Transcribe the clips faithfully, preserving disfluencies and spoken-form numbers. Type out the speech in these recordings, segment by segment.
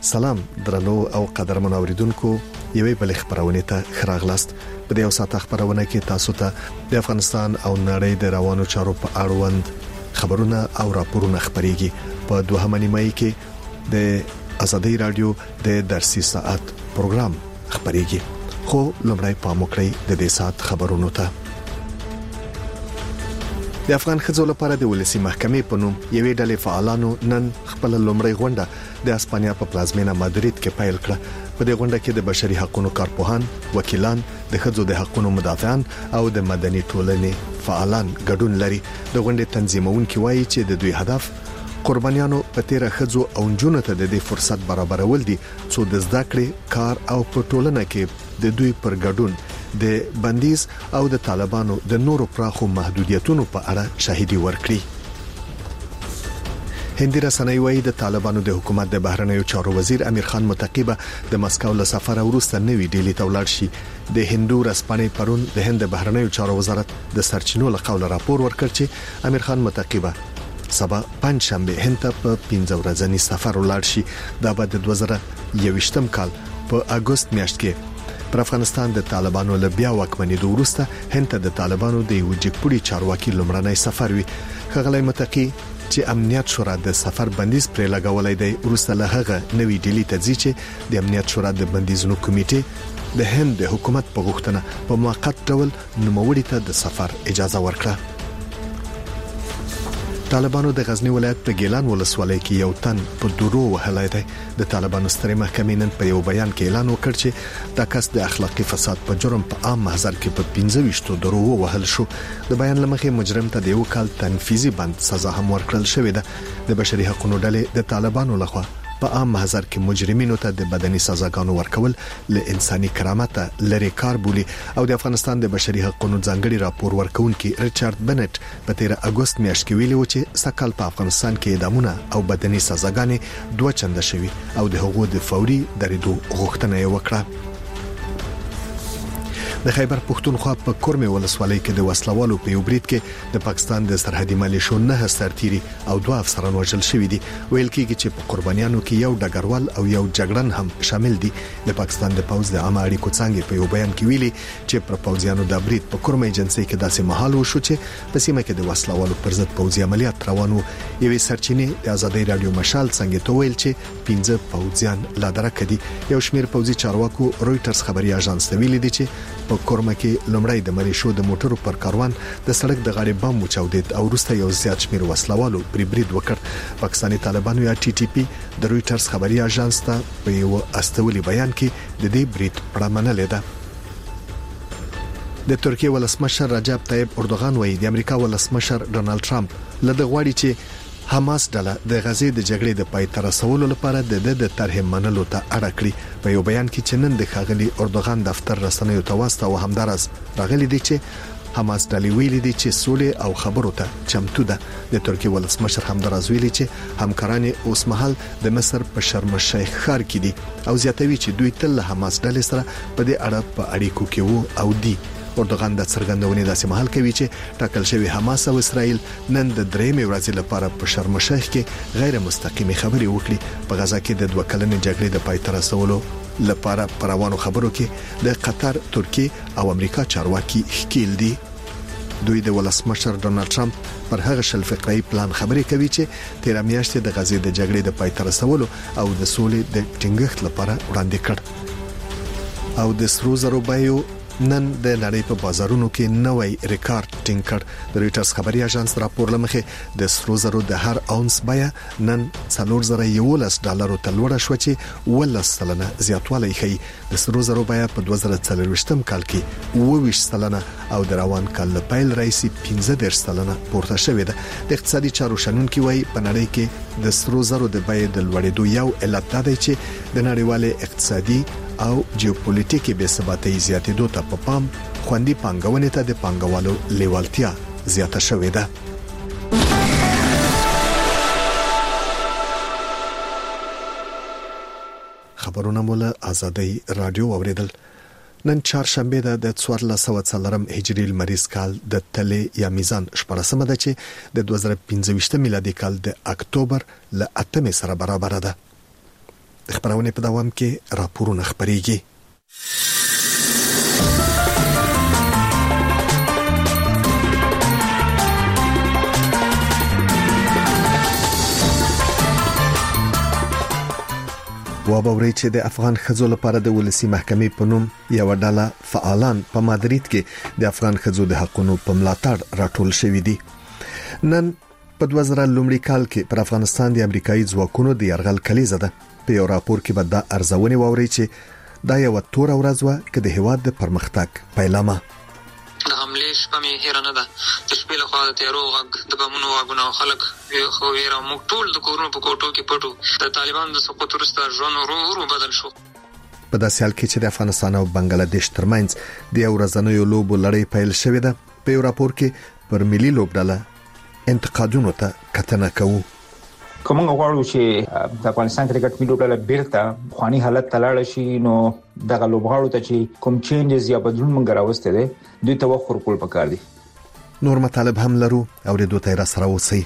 سلام درنو او قدرمن اوریدونکو یوې بل خبرونه ته خراغلاست. په دې اوساته خبرونه کې تاسو ته د افغانستان او نړۍ د روانو چارو په اړوند خبرونه او راپورونه خبريږي. په دوهمه نیمه کې د ازادي رادیو د درسي ساعت پروګرام خبريږي. خو لمړی پام وکړئ د دې ساعت خبرونو ته. د افغان ښځو لپاره د ولسی محکمې په نوم یوې ډلې فعالانو نن خپل لمړی غونډه د اسپانیا په پلازمینه مادرید کې پیل کړه. په دې غونډه کې د بشري حقوقو کارپوهان، وکیلان، د ښځو د حقوقو مدافعان او د مدني ټولنې فعالان ګډون لري. د غونډې تنظیمونکي وایي چې د دوی هدف قربانیانو په تیره ښځو او نجونو ته د دې فرصت برابرول دي چې د زده کړې، کار او په ټولنه کې د دوی پر ګډون د بندیز او د طالبانو د نورو پراخو محدودیتونو په اړه شاهدي ورکړي. هندي رسنۍ وايي د طالبانو د حکومت د بهرنیو چارو وزیر امیر خان متقی به د مسکو له سفر وروسته نوې ډیلی ته ولاړ شي. د هندو رسپانې پرون د هند د بهرنیو چارو وزارت د سرچینو له قوله راپور ورکړ چې امیر خان متقی به سبا پنځ شنبه هند ته په پنځه ورځنی سفر ولاړ شي. دا به د دوه زره یوویشتم کال په اگست میاشت کې پر افغانستان د طالبانو له بیا واکمنۍ وروسته هند ته د طالبانو د یو جګپوړي چارواکي لمړنی سفر وي. خغلی متقی چې امنیت شورا د سفر بندیز پرې لګولای دی وروسته له هغه نوې ډیلی ته ځي چې د امنیت شورا د بندیزونو کمیټې د هند د حکومت په غوښتنه په موقت ډول نوموړي ته د سفر اجازه ورکړه. طالبانو د غزنی ولایت په ګیلان ولسوالۍ کې یو تن په درو وهلای دی. د طالبانو سترې محکمې نن په یو بیان کې اعلان وکړ چې دا کس د اخلاقی فساد په جرم په عام محضر کې په پنځه ویشت درو وهل شو. د بیان لمخې مجرم ته د یو کال تنفیذي بند سزا هم ورکړل شوې ده. د بشري حقوقو ډلې د طالبانو لخوا په عام محضر کې مجرمینو ته د بدني سزاګانو ورکول له انساني کرامت لري کار بولي. او د افغانستان د بشري حقوقو ځانګړي راپور ورکونکي ریچارډ بنټ په تیر اگست میاشت کې ویلي و چې سکهال په افغانستان کې اعدامونه او بدني سزاګانې دوه چنده شوي او د حقوقو د فوري درېدو غوښتنه یې وکړه. د خیبر پښتونخوا په کورمه ولسوالۍ کې د وسلوالو په یو بریټ کې د پاکستان د سرحدي ملیشو نه سرتيري او دوه افسران وژل شوي دي. ویل کېږي چې په قربانیانو کې یو ډګروال او یو جګړن هم شامل دي. د پاکستان د پوز د عامه اړیکو څنګه په یو بیان کې ویلي چې پر پوزیانو د بریټ په کورمه ایجنسي کې داسې محل وشو چې په سیمه کې د وسلوالو پر ضد پوزي عملیات روانو. یوې سرچینې د ازادي رادیو مشال څنګه ته ویل چې پنځه پوزیان لا درک دي. یو شمیر پوزي چارواکو رويټرز خبري اژانس ته ویلي دي چې په کورمه کې لمړی د مریشو د موټرو پر کاروان د سړک د غاړې بم وچاودید او وروسته یو زیات شمیر وسلوالو پرې برید وکړ. پاکستاني طالبانو یا ټي ټي پی د رويټرز خبري اژانس ته په یو استولي بیان کې د دې برید پړمنه لیده. د ترکیه ولسمشر رجب طیب اردوغان وایي د امریکا ولسمشر ډونالد ټرمپ لده غواړي چې حماس ډله د غزې د جګړې د پای ته رسولو لپاره د د طرح منلو ته اړه کړی. په یو بیان کې چې نن د ښاغلي اردوغان دفتر رسنیو ته واسطه او همدارس راغلي دي چې حماس ډلې ویلي دي چې سولې او خبرو ته چمتو ده. د ترکیه ولسمشر همدارس ویلي چې همکاران اوس مهال د مصر په شرم الشیخ ښار کې دي او زیاتوي چې دوی تل حماس ډلې سره په دې اړه په اړیکو کې وو او دي. اردوغان د څرګندونې داسې محل کوي چې ټاکل شوی حماس او اسرائیل نن د درېمې ورځې لپاره په شرم الشیخ کې غیر مستقیمه خبرې وکړي. په غزا کې د دوه کلنې جګړې د پای ته رسولو لپاره پروانو خبرو کې د قطر، ترکیه او امریکا چارواکي ښکیل دي. دوی د ولسمشر ډونالد ټرمپ پر هغه شل فقري پلان خبرې کوي چې تیر میاشت د غزې د جګړې د پای ته رسولو او د سولې د ټینګښت لپاره وړاندې کړ. او د سرو زرو بایو نن د نړۍ په بازارونو کې نوې ریکارډ ټینګ کړ. د رويټرز خبري اژانس راپور لمخې د سرو زرو د هر اونس بیه نن څلور زره یولس ډالرو ته لوړه شو چې ولس سلنه زیاتوالی ښیي. د سرو زرو بیه په دوه زره څلرویشتم کال کې اووه ویشت سلنه او د روان کال له پیل راځي پنځه دېرش سلنه پورته شوې ده. د اقتصادي چارو شنونکي وایي په نړۍ کې د سرو زرو د بیې د لوړېدو یو علت دا دی چې د نړیوالې اقتصادي او جیوپولیټیکي بې ثباتۍ زیاتېدو ته په پام خوندي پانګونې ته د پانګوالو لیوالتیا زیاته شوې ده. خبرونه مولا ازادي رادیو اوریدل. نن چهارشنبه ده د څوارلس سوه څلورم هجري لمریز کال د تلې یا میزان شپږمه ده چې د دوه زره پنځه ویشت میلادي کال د اکتوبر ل اتمې سره برابر ده. خبرونه په دوام کې راپورونه خبريږي. وابوري چې د افغان خزو لپاره د ولسی محکمې په نوم یو ډله فعالان په مادرید کې د افغان خزو د حقوقو په ملاتړ راټول شوې دي. نن په دوه زره لومړي کال کې پر افغانستان د امریکایي ځواکونو د يرغل کلیزه ده. په یو راپور کې به دا ارزونه ووري چې دا یو تور ورځ و چې د هیواد د پرمختګ پیلامه د حمله شپه مې هیر نه ده. د شپې له خوا د تیرو غږ د بمونو غږونه خلک خو ویره موږ ټول د کورونو په کوټو کې پټو. د طالبان د سقوط وروسته ژوند ورو ورو بدل شو. په داسې حال کې چې د افغانستان او بنگلاديش ترمنځ د یو ورځنیو لوبو لړۍ پیل شوې ده. په یو راپور کې پر ملي لوبډله انتقادونو ته کتنه کوي. کوم غواړو چې د افغانستان کرکټ ملي لوبډله بیرته خواني حالت تلاړ شي نو د غلوبغاړو ته چې کوم چینجز یا بدلون مونږ راوسته دي دوی ته وخت ورکول پکار دي. نور مطالب هم لرو او د دوه تیر سره اوسئ.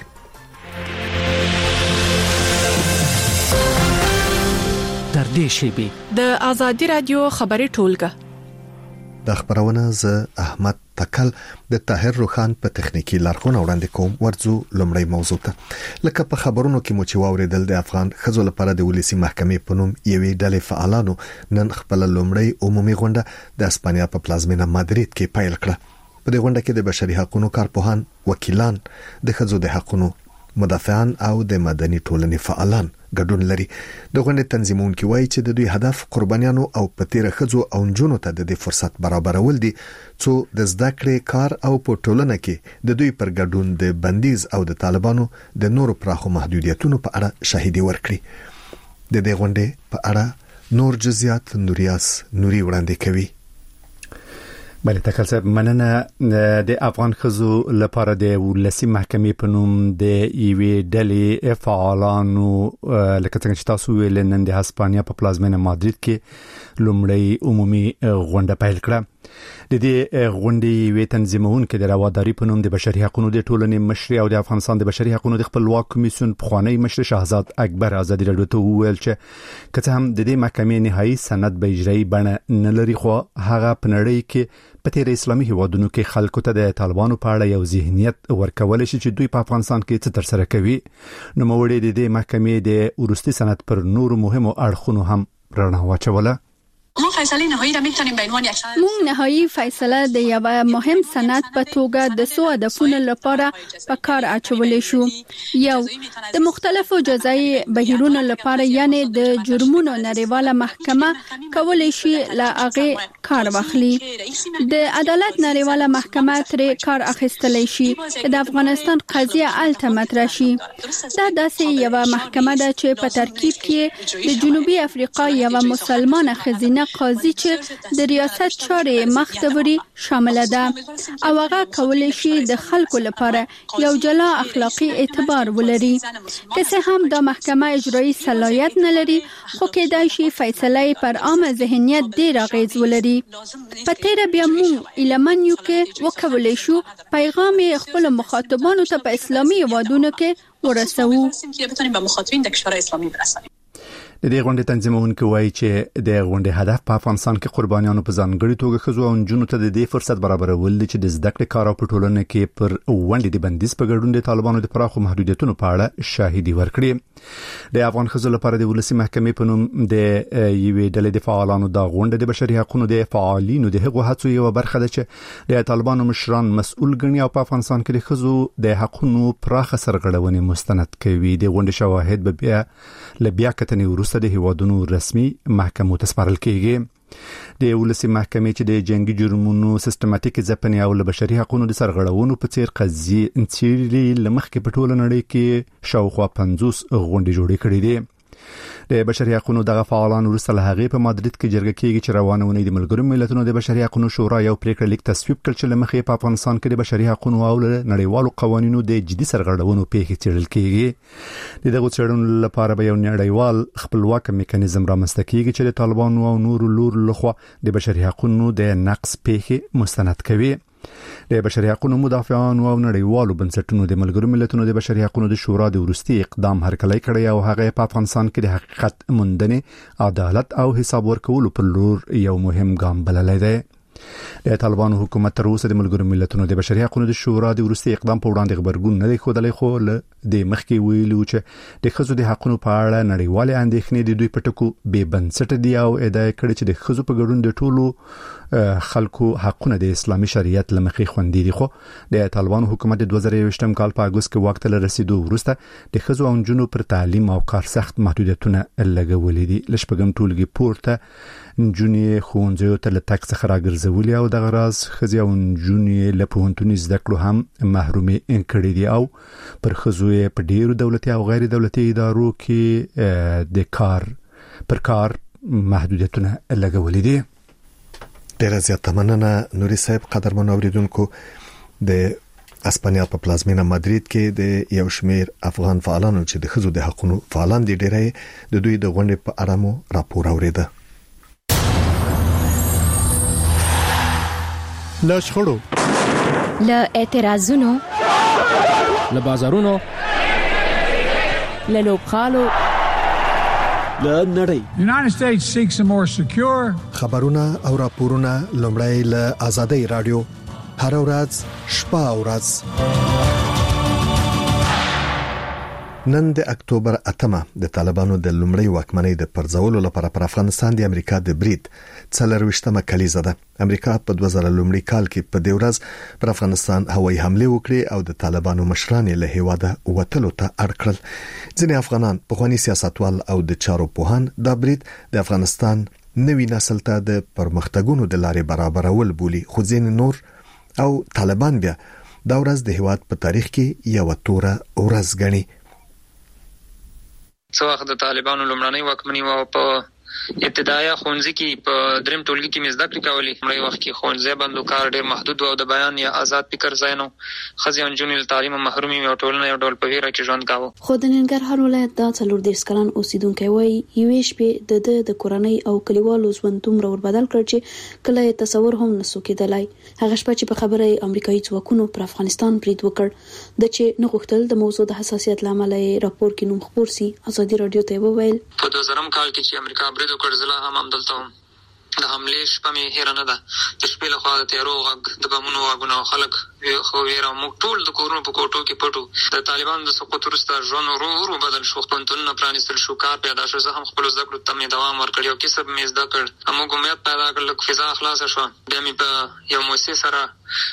تر دې شی د ازادي رادیو خبري ټولګه د خبرونه ز احمد تکل د طاهر روخان په تخنیکی لارښوونه وړاندې کوم. ورځو لومړی موضوع ته لکه په خبرونو کې مو چې واوریدل د افغان خزو لپاره د ولسی محکمې په نوم یوې ډلې فعالانو نن خپل لومړی عمومي غونډه د اسپانیا په پلازمینه مادرید کې پیل کړه. په دې غونډه کې د بشري حقوقو کارپوهان، وکیلان، د خزو د حقوقو مدافعان او د مدني ټولنې فعالان ګډون لري. د غونډې تنظیمونکي وایي چې د دوی هدف قربانیانو او پتیره خزو او جنونو ته د فرصت برابرول دي چې د زده کړې کار او په ټولنه کې د دوی پر ګډون د بندیز او د طالبانو د نورو پراخو محدودیتونو په اړه شاهدي ورکړي. د دې غونډې په اړه نور جزئیات نوریاس نوري وړاندې کوي. بله تکل صاحب مننه. د افغان خزو لپاره د ولسی محکمې په نوم د ایوې ډلې فعالانو لکه څنګه چې تاسو ویل نن د اسپانیا په پلازمینه مادرید کې لومړی عمومي غونډه پیل کړه. د دې غونډې وی تنظیمونکو د رواداري په نوم د بشري حقوقو د ټولنې مشر او د افغانستان د بشري حقوقو د خپلواک کمیسیون پخوانی مشر شهزاد اکبر ازادي رادیو ته ویل چې کله هم د دې محکمې نهایی سند به اجرایی بڼه نه لري خو هغه په نړۍ کې په تیر اسلامي هیوادونو کې خلکو ته د طالبانو په اړه یو ذهنیت ورکول شي چې دوی په افغانستان کې څه تر سره کوي. نو موړي د دې محکمې د ورستي سند پر نور مهمو اړخونو هم رڼا واچوله. ما فیصله نهایی را میتونیم به عنوان یک سند مون نهایی فیصله د یو مهم سند په توګه د سو هدفونو لپاره په کار اچولې شو. یو د مختلفو جزایي بهیرونو لپاره یعنی د جرمونو نړیواله محکمه کولای شي لا هغه کار واخلي. د عدالت نړیواله محکمه ترې کار اخیستلی شي. د افغانستان قضیه الته مطرح شي. دا داسې یو محکمه ده چې په ترکیب کې د جنوبي افریقا یو مسلمانه خزینه قاضي چې د ریاست چارې مخدوري شامل ده او هغه کولای شي د خلکو لپاره یو جلا اخلاقی اعتبار ولري. که څه هم دا محکمه اجرایی صلاحیت نه لري خو کېدای شي فیصله پر عام ذهنیت ډیر اغیز ولري. په تیر بیا موږ ایلمن یو کې وکولای شو پیغام خپل مخاطبانو ته په اسلامي هیوادونو کې ورسوو که بتونیم به مخاطبین د کشورهای اسلامی برسانیم. د دې غونډې تنظیمونکو وایي چې د غونډې هدف په افغانستان کې قربانیانو په ځانګړي توګه خزو او جنونو ته د دې فرصت برابرول دي چې د زده کړې کار او په ټولنه کې پر ونډې د بندیز په ګډون د طالبانو د پراخو محدودیتونو په اړه شاهدي ورکړي. د افغان خزو لپاره د ولسی محکمې په نوم د یوې ډلې د فعالانو د غونډې د بشري حقوقو د فعالینو د هغو هڅو یو برخه ده چې د طالبانو مشران مسؤل ګڼي او په افغانستان کې د خزو د حقوقو پراخه سرغړونې مستند کوي. د غونډې شواهد به بیا لبیا کتنې ورسته د هیوادونو رسمي محکمو ته سپارل کیږي. د ولسی محکمې چې د جنگي جرمونو سیستماتیک ځپنې او بشري حقوقو د سرغړونو په څیر قضیې انڅيري لمخکې په ټوله نړۍ کې شاوخوا پنځوس غونډې جوړې کړې دي. د بشري حقوقو دغه فعالان ورسره هغه په مادرید کې جرګه کېږي چې روانونه د ملګرو ملتونو د بشري حقوقو شورا یو پریکړه لیک تصویب کړ چې لمخې په افغانستان کې د بشري حقوقو او نړیوالو قوانینو د جدي سرغړونو پیښې څېړل کېږي. د دغه څېړنو لپاره به یو نړیوال خپلواک میکانیزم رامنځته کېږي چې د طالبانو او نورو لور لخوا د بشري حقوقو د نقض پیښې مستند کوي. د بشري حقوقو مدافعان او نړیوالو بنسټونو د ملګرو ملتونو د بشري حقوقو د شورا د ورستي اقدام هرکلی کړی او هغه په افغانستان کې د حقیقت موندنې، عدالت او حساب ورکولو پر لور یو مهم ګام بللی دی. د طالبانو حکومت تر اوسه د ملګرو ملتونو د بشري حقوقو د شورا د ورستي اقدام په وړاندې خبرګون نه دی ښودلی، خو د مخکې ویلو چې د ښځو د حقوقو په اړه نړیوالې اندېښنې د دوی په ټکو بې بنسټه دي او ادعا کړې چې د ښځو په ګډون د ټولو خلکو حقونه د اسلامي شریعت له مخې خوندي دي. خو د طالبانو حکومت د دوه زره یوویشتم کال په اګوست کې واک ته له رسیدو وروسته د ښځو او نجونو پر تعلیم او کار سخت محدودیتونه لګولي دي. له شپږم ټولګي پورته نجونې ښوونځیو ته له تګ څخه راګرځولي او دغه راز ښځې او نجونې له پوهنتوني زده کړو هم محرومې کړي دي او پر ښځو یې په ډېرو دولتي او غیر دولتي ادارو کې د کار پر کار محدودیتونه لګولي دي. ډیره زیاته مننه نوري صاحب. قدرمن اوریدونکو، د اسپانیا په پلازمینه مادرید کې د یو شمیر افغان فعالانو چې د ښځو د حقوقو فعالان دي ډیره د دوی د غونډې په اړه مو راپور اوریده. له شخړو، له اعتراضونو، له بازارونو، له لوبخالو، له نړۍ. The United States seeks a more secure. خبرونه او راپورونه لومړی له آزادۍ رادیو هر ورځ شپه او ورځ. نن د اکتوبر اتمه د طالبانو د لومړی واکمنۍ د پرځولو لپاره پر افغانستان د امریکا د برید څلرويشتمه کلیزه ده. امریکا په دوه زره لومړی کال کې په دې ورځ پر افغانستان هوایي حمله وکړه او د طالبانو مشران له هیواده وتلو ته اړ کړل. ځینې افغانان په خواني سیاستوال او د چارو پوهان دا برید د افغانستان نوی نسل ته د پرمختګونو د لارې برابرول بولي، خو ځینې نور او طالبان بیا دا ورځ د هیواد په تاریخ کې یو توره ورځ ګڼي. څو وخت د طالبانو لومړنۍ واکمني و په ابتدایي ښوونځي کې په دریم ټولګي کې مې زده کړې کولې. لومړی وخت کې ښوونځي بند و، کار ډېر محدود و او د بیان یا آزاد فکر ځای نه و. ښځې او نجونې له تعلیمه محرومې وې او ټولنه یو ډول په ویره کې ژوند کاوه. خو د ننګرهار ولایت دا څلور دېرش کلن اوسیدونکی وایي یوې شپې د ده د کورنۍ او کلیوالو ژوند دومره وربدل کړ چې کله یې تصور هم نسو کېدلی. هغه شپه چې په خبره یې امریکایي ځواکونو پر افغانستان برید وکړ، د چې نه غوښتل د موضوع د حساسیت له امله یې راپور کې نوم خپور سي. ازادي رادیو ته وویل په دوه زرم کال کې چې امریکا برید وکړ، زه هم همدلته وم. د حملې شپه مې هیره نه ده. د شپې له خوا د تیارو غږ، د بمونو غږونه او خلک خو ویره. موږ ټول د کورونو په کوټو کې پټو. د طالبانو د سقوط وروسته ژوند ورو ورو بدل شو. پوهنتونونه پرانیستل شو، کار پیدا شو. زه هم خپلو زده کړو ته مې دوام ورکړ، یو کسب مې زده کړ. موږ امید پیدا کړ، لږ فضا خلاصه شوه. بیا مې په یو موسسې سره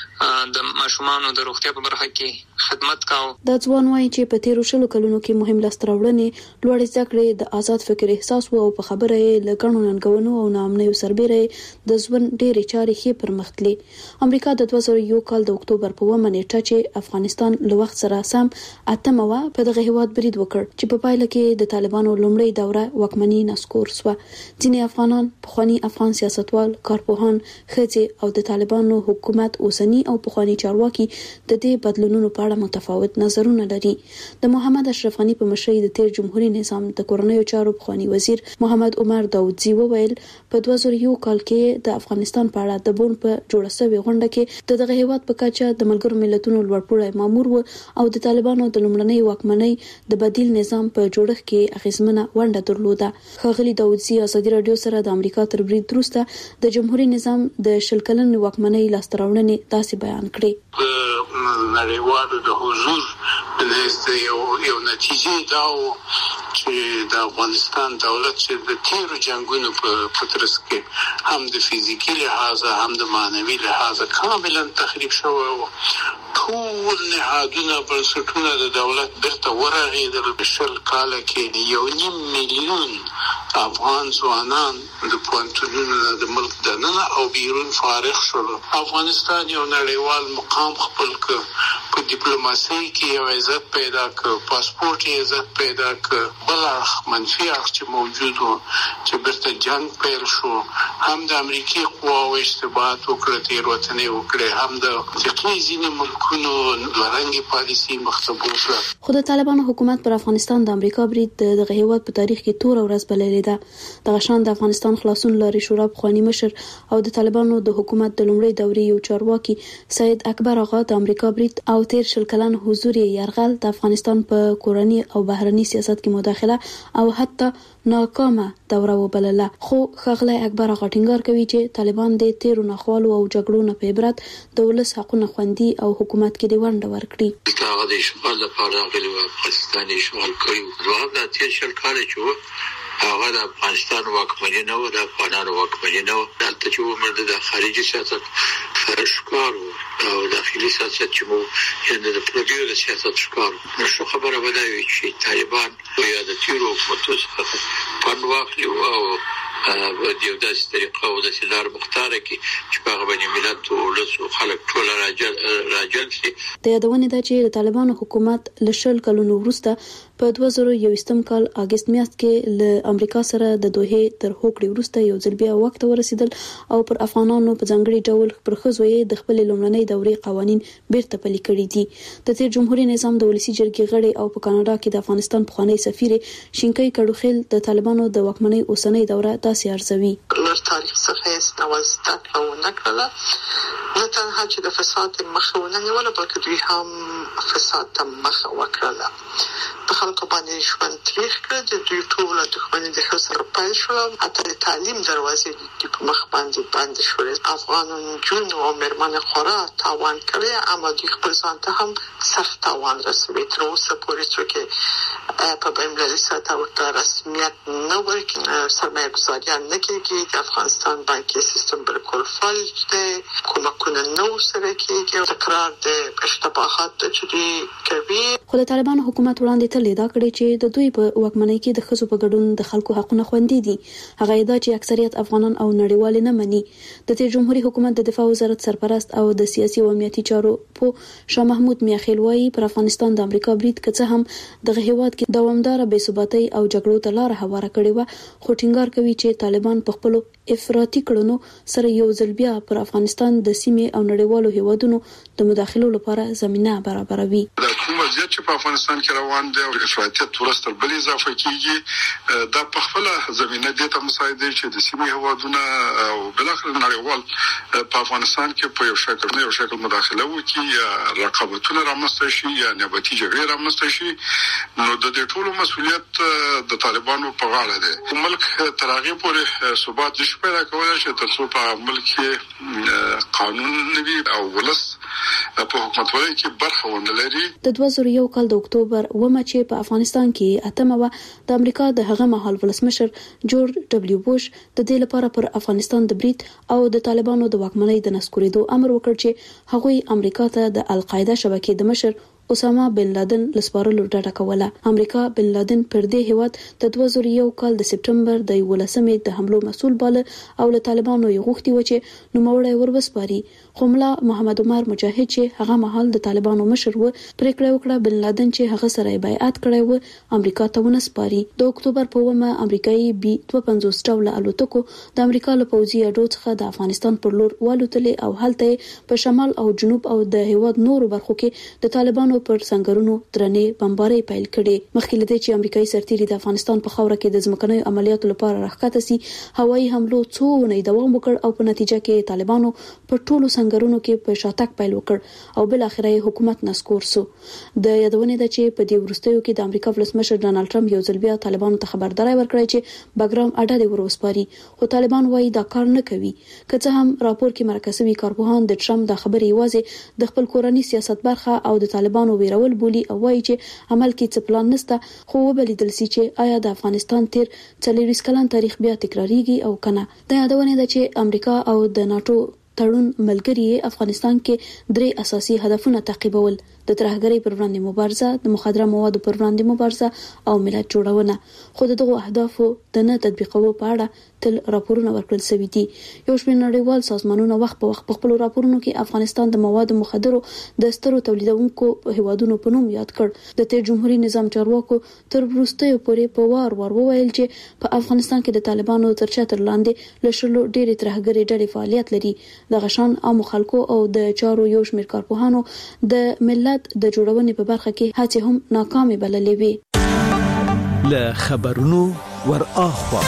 د ماشومانو د روغتیا په برخه کې خدمت کاوه. دا ځوان وایي چې په تیرو شلو کلونو کې مهم لاسته راوړنې، لوړې زده کړې، د آزاد فکر احساس او په خبره یې له ګڼو ننګونو او ناامنیو سربېره د ژوند ډېرې چارې ښې پرمختلې. امریکا د دوه زره یو کال د اکتوبر په اوومه نیټه چې افغانستان له وخت سره سم اتمه وه په دغه هیواد برید وکړ چې په پایله کې د طالبانو لومړۍ دوره واکمني نسکور شوه. ځینې افغانان، پخواني افغان سیاستوال، کارپوهان، ښځې او د طالبانو حکومت اوسني او پخواني چارواکي د دې بدلونونو په اړه متفاوت نظرونه لري. د محمد اشرف غني په مشرۍ د تیر جمهوریت نظام د کورنیو چارو پخواني وزیر محمد عمر داودزي وویل په دوه زره یو کال کې د افغانستان په اړه د بون په جوړه شوې غونډه کې د دغه هیواد په کچه د ملګرو ملتونو لوړپوړی مامور و او د طالبانو د لومړنۍ واکمنۍ د بدیل نظام په جوړښت کې اغیزمنه ونډه درلوده. ښاغلي داودزي ازادي رادیو سره د امریکا تر برید وروسته د جمهوریت نظام د شل کلن واکمنۍ لاسته راوړنې داسې بیان کړې. نړیوالو د حضور د یو یو نتیجه دا و چې د افغانستان دولت چې د تیرو جنگونو په ترڅ کې هم د فزیکی لحاظ هم د معنوي لحاظ کاملا تخریب شوی و. ټول نهادونه بنسټونه د دولت بیرته ورغېدل. شل کاله کې یو نیم میلیون افغان ځوانان د پوهنتونونو د ملک دننه او بیرون فارغ شول. افغانستان یو نړیوال مقام خپل کړ په ډیپلوماسي کې یو عزت پیدا کړ، پاسپورت یې عزت پیدا کړ. بل اړخ منفي اړخ چې موجود و چې برته جنگ پیل شو، هم د امریکای قواو اشتباهات وکړه، تیروتنې وکړه، هم د افریقي ځینې ملکونو لرنګي پالیسي مخته بوتله. خو د طالبانو حکومت پر افغانستان د امریکا برید دغه هیواد په تاریخ کې تور ورځ بللې ده. دغه شان د افغانستان خلاصون لاري شورا خواني مشر او د طالبانو د حکومت د لومړي دورې یو چارواکي سید اکبر آغا د امریکا برید او تیر شل کلن حضور یرغل د افغانستان په کورنی او بهرني سیاست کې مداخله او حتی ناکامه دوره وبلله. خو ښاغلی اکبر آغا ټینګار کوي چې طالبان د تیرو ناخوالو او جګړو نه په عبرت د ولس حقوقو خوندي او حکومت کې دی ونډه ورکړي. هغه د اشغال لپاره غلي و افغانستان اشغال کړی و. هغه د تیر شل کال چې هغه د افغانستان واکمني نه و، د افغانانو واکمني نه و. دلته چې ومرده د خارجي سیاست ښکار او داخلي سیاست چې مو یعنی د پردیو د سیاست ښکار. نو شو خبره بدایي چې طالبان یا د تیرو حکومتو څخه پند واخلي او د یو داسې طریقه او د سلار مختاره کې چې په هغه باندې ملت او ولس او خلک ټول راجل راجل شي. د یادونه ده چې د طالبانو حکومت له شل کلونو وروسته په دوه زره یوویشتم کال اگست میاشت کې له امریکا سره د دوه تر هوکړې وروسته یو ځل بیا وخت ورسېدل او پر افغانانو په ځانګړي ډول پر ښځو یې د خپل لومړنۍ دورې قوانين بیرته پلي کړي دي. د تیر جمهوریت نظام د ولسی جرګې غړي او په کاناډا کې د افغانستان پخوانی سفیر شینکای کډوخیل د طالبانو د واکمنۍ اوسنۍ دوره تاسې ارزوي. لر تاریخ څخه هیڅ ډول زده کړه ونه کړله، نه تنها چې د فساد مخه ونه نیوله بلکې دوی هم فساد ته مخه وکړله. په خلکو باندې ژوند تریخ کړ، د دوی ټوله دښمني د ښځو سره پیل شوه، حتی د تعلیم دروازې د په مخ باندې بند شوې. افغان نجونو او مېرمنې خورا تاوان کړی، اما دوی خپل ځان ته هم سخت تاوان رسوي. تر اوسه پورې څوک په بین‌المللي سطح ورته رسمیت نه ورکوي، سرمایه ګذاریان نه کېږي. د افغانستان بانکي سیستم بالکل فلج دی، کومکونه نه ورسره کېږي، تکرار د اشتباهاتو چې دوی کوي. خو د طالبانو حکومت وړاندې تل ادعا کړې چې د دوی په واکمنۍ کې د ښځو په ګډون د خلکو حقوقونه خوندي دي. هغه ادعا چې اکثریت افغانان او نړیوال نه مني. د تیر جمهوریت حکومت د دفاع وزارت سرپرست او د سیاسي او امنیتي چارو په شاه محمود میاخیل وايي پر افغانستان د امریکا برید کڅه هم دغه هیواد کې دوامدار بې ثباتۍ او جګړو ته لار هواره کړې و. خو ټینګار کوي چې طالبان په خپل افراطي کړنو سره یو ځل بیا پر افغانستان د سیمې او نړیوالو هیوادونو د مداخلو لپاره زمينه برابروي. د کوم وضعیت چې په افغانستان کې روان دی او افراطیت ورستر بل اضافه کیږي، دا په خپل زمينه د ته مساعده چې د سیمې هیوادونه او بل اخر نړیوال په افغانستان کې په یو شکل نه یو شکل مداخله وکړي یا رقابتونه رامنځته شي یا نباتي جګړې رامنځته شي. نو د دې ټولو مسؤلیت د طالبانو په غاړه دی. ملک تر هغه پورې ثبات نشي پیدا کولای چې تر څو په ملک کې قانون نوي او ولس په حکومتولۍ کې برخه ونه لري. د دوه زره یو کال د اکتوبر اومه چې په افغانستان کې اتمه و د امریکا د هغه مهال ولسمشر جورج ډبلیو بوش د دې لپاره پر افغانستان د برید او د طالبانو د واکمنۍ د نسکورېدو امر وکړ چې هغوی امریکا ته د القاعده شبکې د مشر اسامه بن لادن لسپارلو ډاډه کوله. امریکا بن لادن پر دې هیواد د دوه زره یو کال د سپټمبر د یولسمې د حملو مسؤل باله او له طالبانو یې غوښتي و چې نوموړی وربسپاري. خو ملا محمد عمر مجاهد چې هغه مهال د طالبانو مشر و پریکړه وکړه بن لادن چې هغه سره بیعت کړی و امریکا ته ونسپاري. د اکتوبر په اومه امریکایي بي دوه پنځوس ډوله الوتکو د امریکا له پوځي اډو څخه د افغانستان پر لور والوتلې او هلته په شمال او جنوب او د هیواد نورو برخو کې د طالبانو پر څنګهونو درنې بمبارۍ پیل کړې. مخکې لدې چې امریکایي سرتیري د افغانستان په خاوره کې د ځمکنیو عملیاتو لپاره راښکته سي، هوایي حملو څو ونې دوام وکړ او په نتیجه کې طالبانو په ټولو څنګهونو کې په شاتګ پیل وکړ او بل اخر حکومت نسکور سو. د یادونه ده چې په دې وروستیو کې د امریکا ولسمشر ډانلډ ټرمپ یو ځل بیا طالبانو ته خبرداري ورکړه چې بګرام اډه دې وروسپاري، خو طالبان وايي دا کار نه کوي. که څه هم راپور کې مرکزي کارپوهان د ټرمپ د خبرې یوازې د خپل کورنۍ سیاست برخه او د طالبانو ویرول بولی او وايي چې عمل کې څه پلان نشته، خو وبلیدل سي چې آیا د افغانستان تیر څلوېښت کلن تاریخ بیا تکراریږي او کنه. د یادونه ده چې امریکا او د ناتو تړون ملګری افغانستان کې درې اساسي هدفونه تعقیبول: د ترهګرۍ پر وړاندې مبارزه، د مخدره موادو پر وړاندې مبارزه او ملت جوړونه. خو دغه اهدافو د نه تطبیقولو په اړه تل راپورونه ورکړل شوي دي. یو شمېر نړیوال سازمانونه وخت په وخت په خپل راپورونو کې افغانستان د موادو مخدرو د سترو تولیدونکو هیوادونو په نوم یاد کړ. د تیر جمهوریت نظام چارواکو تر وروستیو پورې په وار وار وویل چې په افغانستان کې د طالبانو تر چتر لاندې له شلو ډېرې ترهګرۍ ډلې فعالیت لري. د غشان عامو خلکو او د چارو یو شمېر کارپوهانو د ملت د جوړونې په برخه کې هڅې هم ناکامې بللې وي. له خبرونو ور اخوا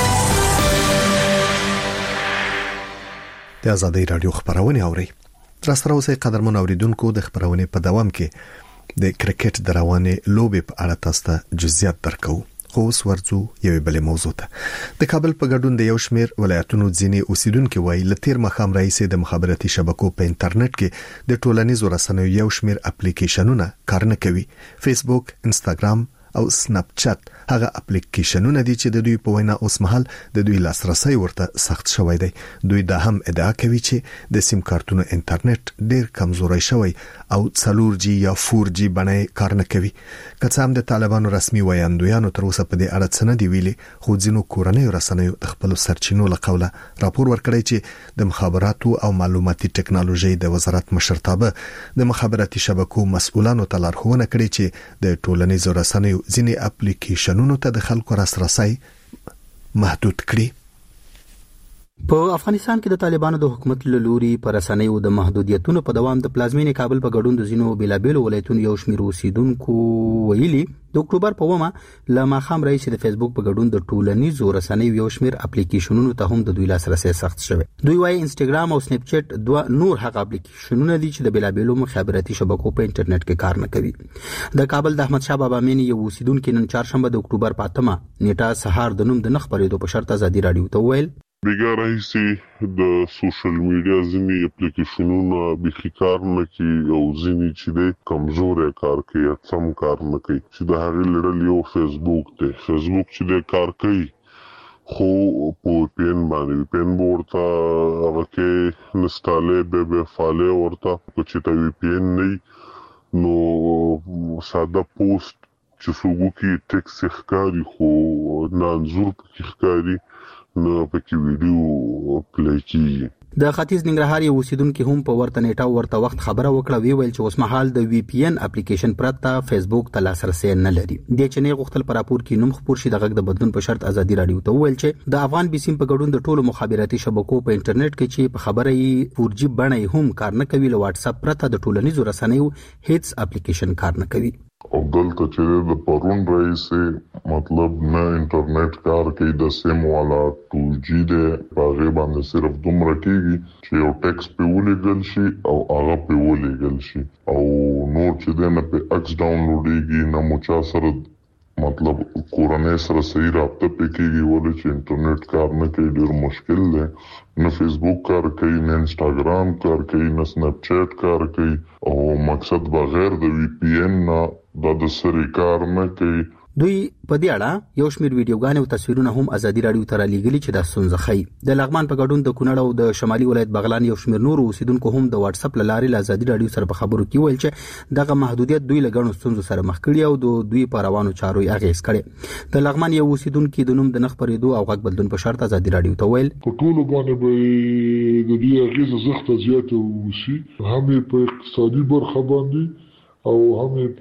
د آزادۍ رادیو خبرونه اوري. تر سره اوسه قدرمن اوریدونکو د خبرونه په دوام کې د کرکټ د روانې لوبې په اړه تاسو ته جزئیات درکو. خو اوس ورځو یوې بلې موضوع ته. د کابل په ګډون د یو شمېر ولایتونو ځینې اوسیدونکو وایي لتیر مخام رئیس د مخابراتي شبکو په انټرنیټ کې د ټولنیزو رسنیو یو شمېر اپلیکیشنونه کار نه کوي. فیسبوک، انستګرام او سناپ چات هغه اپلیکیشنونه دي چې د دوی په وینا اوس مهال د دوی لاسرسي ورته سخت شوی دی. دوی دا هم ادعا کوي چې د سیم کارتونو انټرنیټ ډیر کمزوري شوی او څلور جی یا چهار جی باندې کار نه کوي. که څه هم د طالبانو رسمي ویاندویانو تر اوسه په دې اړه څه نه دی ویلي، خو ځینو کورنیو رسنیو د خپل سرچینو له قوله راپور ورکړی چې د مخابراتو او معلوماتي ټکنالوژي د وزارت مشرتابه د مخابراتي شبکو مسؤلانو ته لارښوونه کړې چې د ټولنیزو رسنیو ځینې اپلیکیشنونو ته د خلکو لاسرسي محدود کړي. په افغانستان کې د طالبانو د حکومت له لوري پر رسنیو د محدودیتونو په دوام د پلازمینې کابل په ګډون د زینو بیلابیلو ولایتونو یو شمېر اوسیدونکو ویلي د اکتوبر په ومه له ماخام رئیس د فیسبوک په ګډون د ټولنیزو رسنیو یو شمېر اپلیکیشنونو ته هم د دوی لاسرسي سخت شوی. دوی وايي انستګرام او سنیپ چټ دوه نور هغه اپلیکیشنونه دي چې د بیلابیلو مخابراتي شبکو په انټرنیټ کې کار نه کوي. د کابل د احمد شاه بابا مینی یو اوسیدونکو نن چهارشنبه د اکتوبر په اتمه نیټه سهار د نوم د نخ پرېدو په شرط ازادي رادیو ته ویل بیګا راهیسي د سوشل میډیا ځینې اپلیکیشنونه بخي کار نه کوي او ځینې چې د کمزورې کار کوي سم کار نه کوي. چې د هغې لړل یو فیسبوک دی. فیسبوک چې د کار کوي خو په پین باندې پین ورته هغه کې نستاله به به فاله ورته چې ته وی پین نه نو ساده پوسټ چې څوک کې ټیکس ښکاری خو نانزور کې ښکاری نو پکې ویډیو پلی کیږي. د ختیځ ننګرهار یو اوسیدونکو هم په ورته نیټه ورته وخت خبره وکړه. وی ویل چې اوس مهال د وی پی ان اپلیکیشن پرته فیسبوک ته لاسرسي نه لري. د چنې غوښتل پر راپور کې نوم خبر شي د غږ د بدلون په شرط ازادي رادیو ته ویل چې د افغان بي سیم په ګډون د ټولو مخابراتي شبکو په انټرنیټ کې چې په خبره یې چهار جی باندې هم کار نه کوي. له واتس اپ پرته د ټولنیزو رسنیو هیڅ اپلیکیشن کار نه کوي. او دلته چې د پرون رئیس مطلب نه انټرنیټ کار کوي د سیم والا چهار جی د پاغه باندې صرف دومره کېږي چې یو ټیکس په ولېګل شي او هغه په ولېګل شي او نور چې د نه په اکس ډاونلوډيږي نه مو چا سره مطلب کورنۍ سره صحیح رابطه پکېږي ولې چې انټرنیټ کار نه کوي. ډېر مشکل دی. نه فیسبوک کار کوي، نه انستګرام کار کوي، نه سناپ چټ کار کوي او مقصد بغیر د وی پی ان نه د سری کار نه کوي. دوی په دې اړه یو شمېر ویډیوګانې او تصویرونه هم ازادي رادیو ته رالیږلي چې د ستونزه خي. د لغمان په ګډون د کونړ او د شمالي ولایت بغلان یو شمېر نور اوسیدونکو هم د واتس اپ لارې له ازادي رادیو سره په خبرو کې ویل چې دغه محدودیت دوی له ګڼو ستونزو سره مخ کړي او د دوی په روانو چارو یې اغېز کړي. د لغمان یو اوسیدونکو د نوم د نخ پرېدو او غږ بدلون په شرط ازادي رادیو ته ویل په ټولو باندې به د دې اغېز زغته زیاته وشي، هم په اقتصادي برخه باندې او هم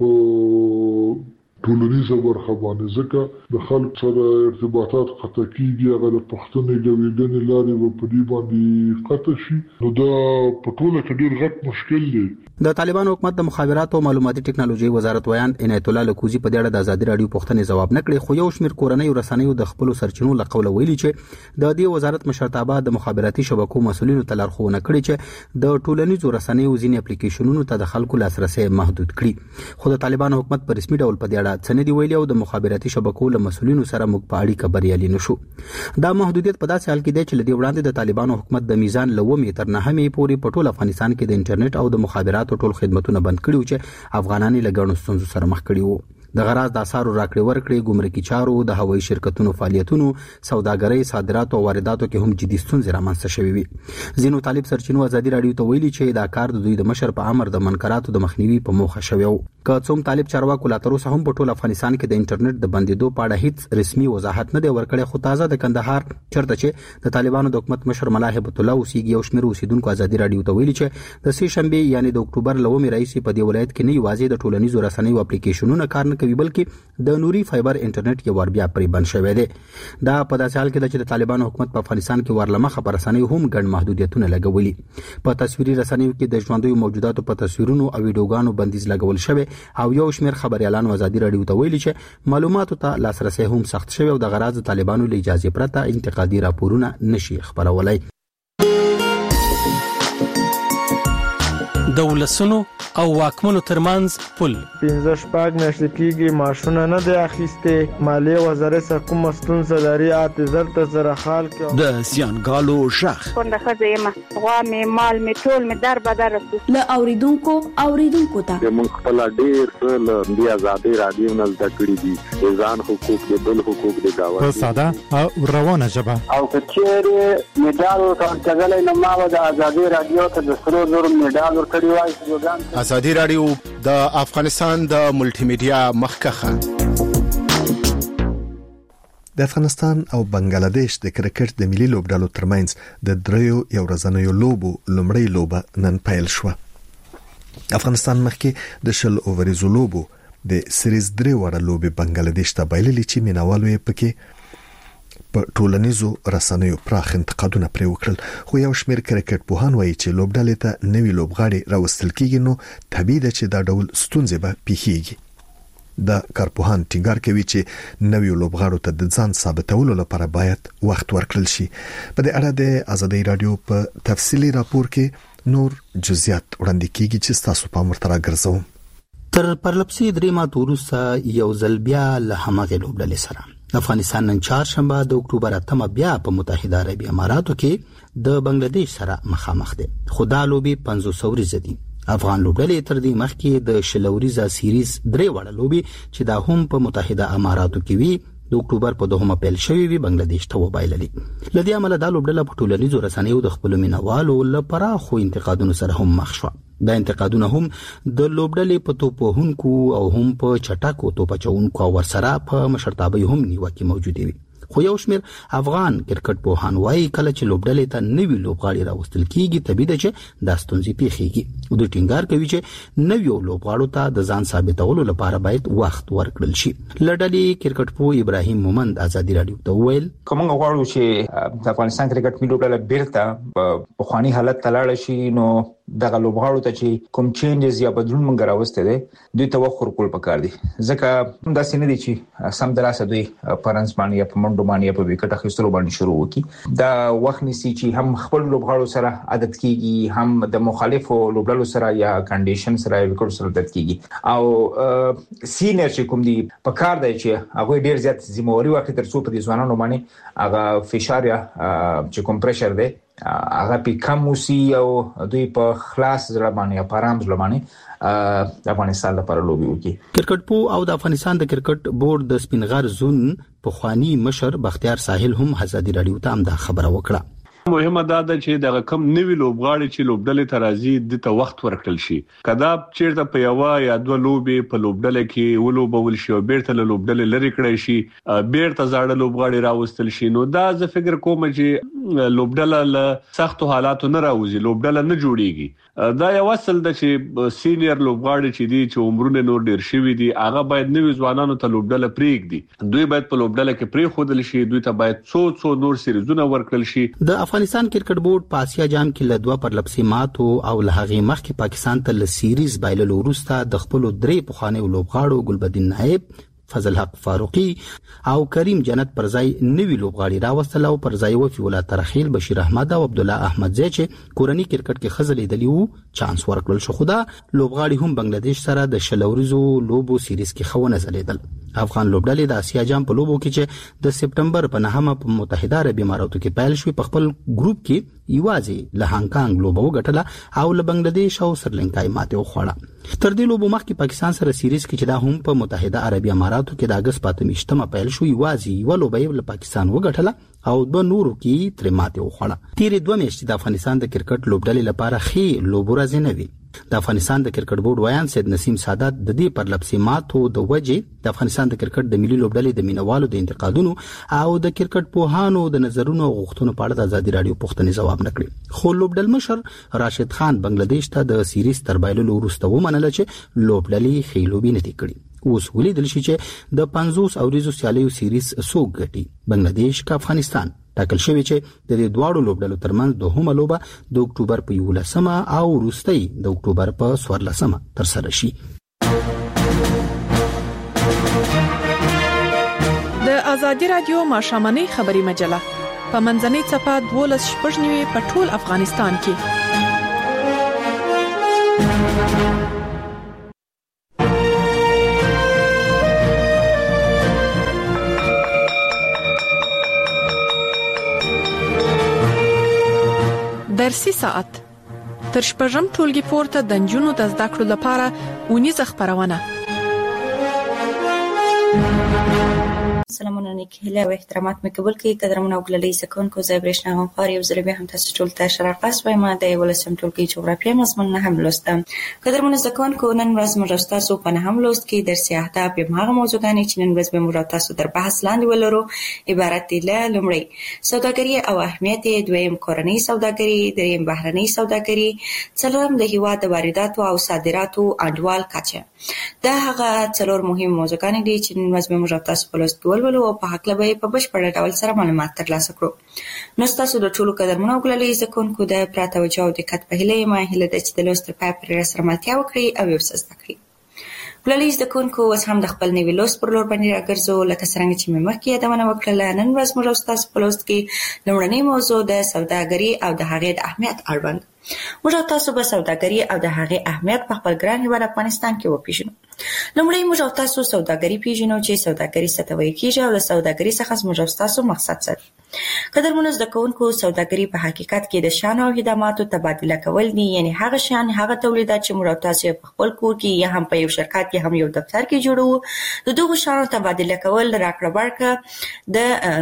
په ټولنیزه برخه باندې. ځکه د خلک سره ارتباطات قطع کیږي، هغه د پښتنې ګویډنې لارې به په دې باندې قطع شي. نو دا په ټوله کې ډېر غټ مشکل دی. د طالبانو حکومت د مخابراتو او معلوماتي ټکنالوژي وزارت ویان عنایت الله لکوزي په دې اړه د ازادي رادیو پوښتنې ځواب نه کړي. خو یو شمېر کورنۍ رسنیو د خپل سرچینو له قوله ویلي چې د دې وزارت مشرتابه د مخابراتي شبکو مسؤلینو ته لارښوونه کړې چې د ټولنیزو رسنیو ځینې اپلیکیشنونو ته د خلکو لاسرسي محدود کړي. خو د طالبانو حکومت په رسمي ډول په دې اړه څه نه دی ویلي او د مخابراتي شبکو له مسؤلینو سره موږ په اړیکه بریالي نشو. دا محدودیت په داسې حال کې دی چې لدی وړاندې د طالبانو حکومت د میزان لومې تر نهمې پورې په ټول افغانستان کې د انټرنیټ او د مخابراتو ټول خدماتونه بند کړیو چې افغانان له ګڼو ستونزو سره مخ کړي وو. د غراض د اثارو راکړې ورکړې ګمرکي چارو د هوایي شرکتونو فعالیتونو سوداګرۍ صادرات او وارداتو کې هم جدي ستونزې رامنځته شوې وي زینو طالب سرچینو ازادي رادیو ته ویلي چې دا کار د دوی د مشر په امر د منکراتو د مخنیوي په موخه شوی و که څوم طالب چارواکو لا تر اوسه هم په ټول افغانستان کې د انټرنیټ د بندیدو په اړه هیڅ رسمي وضاحت نه دی ورکړی خو تازه د کندهار چرته چې د طالبانو د حکومت مشر ملا هیبت الله اوسېږي او شمېر اوسیدونکو ازادي رادیو ته ویلي چې د سې شنبې یعنی د اکتوبر لومړۍ راځي په دې ولایت کې نه یوازې د ټولنیزو رسنیو اپلیکیشنونو کار نه کوي بلکې د نوري فایبر انټرنیټ یو ور بیا پرې بند شوی دی دا په داسې حال کې چې د طالبانو حکومت په افغانستان کې ورلمخه پر رسنیو هم ګڼ محدودیتونه لګولي په تصویري رسنیو کې د ژوندوي موجوداتو په تصویرونو او ویډیوګانو بندیز لګول شوی او یو شمېر خبريالانو ازادي رادیو ته ویلي چې معلوماتو ته لاسرسي هم سخت شوی او د غراض طالبانو له اجازه پرته انتقادي راپورونه نشي خبرولای د ولسونو او واکمنو ترمنځ پل پنځه شپږ میاشتې کېږي معاشونه نه دی اخیستې مالیې وزارت څخه کومه ستونزه لري اته زر ته زره خال کې د زیانګالو شخ څنګه ښځه یم غوا مې مال مې ټول مې در بدر رسو له اوریدونکو اوریدونکو ته موږ خپل ډیر څه له دې ازادي رادیو نه زده کړی دي ځان حقوق د بل حقوق د داوا په ساده او روانه ژبه او کچېره میډال ورکړل نو ما د ازادي رادیو ته د سرو زر میډال ورکړی وای ازادي رادیو د افغانستان د ملټي میډیا مخکخه د افغانستان او بنگلاديش د کرکټ د ملي لوبډالو ترمنځ د دریو یو ورځنیو لوبو لومړی لوبه نن پیل شو افغانستان مخکې د شل اووريزو لوبو د سریز درې وړه لوبې بنگلاديش ته بایللې چې مینوالو یې پکې په ټولنیزو رسنیو پراخ انتقادونه پرې وکړل خو یو شمېر کرکټ پوهان وایي چې لوبډلې ته نوی لوبغاړي راوستل کیږي نو طبیعي ده چې دا ډول ستونزې به پیښیږي د کارپوهان ټینګار کوي چې نوی لوبغاړو ته د ځان ثابتولو لپاره باید وخت ورکړل شي په دې اړه د ازادي رادیو په تفصیلی راپور کې نور جزئیات وړاندې کیږي چې تاسو په مرترا ګرځوم تر پرلپسې درې ماته وروسته یو ځل بیا له همغه لوبډلې سره افغانستان نن چهارشنبه د اکتوبر اتمه بیا په متحده عربی اماراتو کې د بنگلاديش سره مخامخ دي خدا لوبي پنځوس ورځې دي افغان لوبډلې تر دې مخکې د شلوريزه سیریز درې وړه لوبي چې دا هم په متحده اماراتو کې وي د اکتوبر په دوهمه پیل شوی وي بنگلاديش ته وبایللې لدی عمل د لوبډله په ټولنیزو رسنیو د خپل مینوالو لپاره خو انتقادونو سره هم مخ شو دا انتقادونه هم د لوبډلې په توپوهونکو او هم په چټاکو توپچونکو او ورسره په مشرتابه هم نیوکه موجوده وي خو یو شمېر افغان کرکټ پوهان وایي کله چې لوبډلې ته نوی لوبغاړي راوستل کیږي طبیعي ده چې دا ستونزې پیښیږي او د ټینګار کوي چې نوی لوبغاړو ته د ځان ثابتولو لپاره باید وخت ورکړل شي لړډلې کرکټ پوه ابراهیم مومند ازادي رادیو ته ویل کوم غواړو چې د افغانستان کرکټ ملي لوبډله بیرته په خواني حالت تلاړ شي نو دغه لوبغاړو ته چې کوم چینجز یا بدلون مونږ راوسته دي دوی ته وخت ورکول پکار دي ځکه دا سینې دي چې سم دراسه دوی پرنس باندې یا په منډو باندې په وکټ اخیستلو باندې شروع وکي دا وخت نسی چې هم خپل لوبغاړو سره عادت کیږي هم د مخالفو لوبډلو سره یا کنډیشن سره وکړو سره عادت کیږي او سینر چې کوم دي پکار دی چې هغه ډیر زیات ذمہواری واخلي تر څو په دې ځوانانو باندې هغه فشار یا چې کوم پريشر دی هغه په کم وسی او دوی په خلاص ځړ باندې په آرام ځړ باندې د افغانستان لپاره لوبي وکي کرکټ پو او د افغانستان د کرکټ بورډ د سپینغر زون په خواني مشر بختیار ساحل هم ازادي رادیو ته هم دا خبره وکړه مهمه دا ده چې د کم نوی لوبغاړي چې لوبډلې ته راځي د ته وخت ورکړل شي کدا چیرته په یو یا دوه لوبې په لوبډلې کې ولوبول شي او بیرته لوبډلې لری کړی شي بیرته زاړه لوبغاړي راوستل شي نو دا زه فکر کوم چې لوبډله له سختو حالاتو نه راوځي لوبډله نه جوړیږي دا یو اصل د چې سینیئر لوبغاړي چې دي چې عمرونه نور ډیر شوي دي هغه باید نوی ځوانانو ته لوبډله پریږدي دوی باید په لوبډله کې پری خودل شي دوی ته باید څو څو نور سیریزونه ورکړل شي د افغانستان کرکټ بورډ په اسیا جام کې له دوه پرلپسې ماتو او له هغې مخکې پاکستان ته له سیریز بایللو وروسته د خپلو درې پخوانیو لوبغاړو ګلبدین نائب فضل حق فاروقي او کریم جنت پرځای نوی لوبغاړي راوستل او پرځای وفي ولا ترخیل بشیر احمد او عبد الله احمد زی چې کورنی کرکټ کې خزلې دلیو چانس ورکړل شو خدا لوبغاړي هم بنگلاديش سره د شلوريزو لوبو سیریز کې خونه زلیدل افغان لوبډلې د اسیا جام په لوبو کې چې د سپټمبر په نهمه په متحده عربي اماراتو کې پیل شوې په خپل ګروپ کې یوازې له هانګ کانګ لوبه وګټله او له بنگلاديش او سریلانکا ماته وخوړه. تر دې لوبو مخکې پاکستان سره سیریز کې چې دا هم په متحده عربي اماراتو کې د اگست په میاشتمه پیل شو یوازې یو لوبه له پاکستان وګټله او د نورو کې تر ماته وخوړه. تیرې دوه میاشتې د افغانستان د کرکټ لوبډلې لپاره خې لوبو راځي نه وي. د افغانستان د کرکټ بورډ ویان سید نسیم سادات د دې پر لپسې ماتو د وجې د افغانستان د کرکټ د ملي لوبډلې د مینوالو د انتقادونو او د کرکټ پوهانو د نظرونو او غوښتنو په اړه د ازادي رادیو پوښتنې ځواب نکړي. خو لوبډل مشر راشد خان بنگلاديش ته د سیریز تر بایللو وروسته ومنله چې لوبډلې خېلوبې نه دي کړې. اوس ولیدل شي چې د پنځوس اوریزو سیالیو سیریز څوک ګټي، بنگلاديش که افغانستان. ټاکل شوی چې د دې دواړو لوبډلو ترمنځ دوهمه لوبه د اکتوبر په یولسمه او وروستۍ د اکتوبر په څوارلسمه ترسره شي. د ازادي رادیو ماښامنۍ خبري مجله په منځنۍ صفحه دولس شپږ نیوي په ټول افغانستان کې. درسي ساعت تر شپږم ټولګي پورته د نجونو د زده کړو لپاره اونیزه خبرونه. سلامونه نیکهیله او احترامات مې قبول کړئ. قدرمن او ګلالي سکونکو زه برېښنا غوښار یو ځل بیا هم تاسو ټول ته شرافت وایم. د یولسم ټولګي جغرافیه مضمون نه هم لوستم. قدرمن سکونکو نن ورځ موږ تاسو په نه هم لوست کې درسي اهداف په هغه موضوعګانې چې نن ورځ به موږ تاسو در بحث لاندې ولرو عبارت دي له لومړی سوداګري او اهمیت، دویم کورنۍ سوداګري، دریم بهرنۍ سوداګري، څلورم د هیواد د وارداتو او صادراتو انډول کچه. دا هغه څلور مهم موضوعګانې دي چې نن ورځ به موږ تاسو په لوست کې ولولو او په حق لبه په بشپړ ډول سره معلومات ترلاسه کړو. نو تاسو د ټولو قدرمنو او ګلالي زکونکو د پراته توجه او دقت په هیله ما هیله ده چې د لوست په پای پورې سره ملتیا وکړي او یو څه زده کړئ. ګلالي زکونکو اوس هم د خپل نوي لوست پر لور باندې راګرځو. لکه څنګه چې مې مخکې یادونه وکړله، نن ورځ موږ تاسو په لوست کې لومړنۍ موضوع د سوداګري او د هغې د اهمیت اړوند. موږ تاسو به سوداګري او د هغې اهمیت په خپل ګران هیواد افغانستان کې وپیژنو. لومړی موږ تاسو سوداګري پیژنو چې سوداګري څه ته ویل کیږي او د سوداګري څخه موږ تاسو مقصد څه دی. قدرمنو زده کوونکو، سوداګري په حقیقت کې د شیانو او خدماتو تبادله کول دي، یعنی هغه شیان هغه تولیدات چې موږ تاسو په خپل کور کې یا هم په یو شرکت یا هم یو دفتر کې جوړو، د دغو شیانو تبادله کول راکړه ورکړه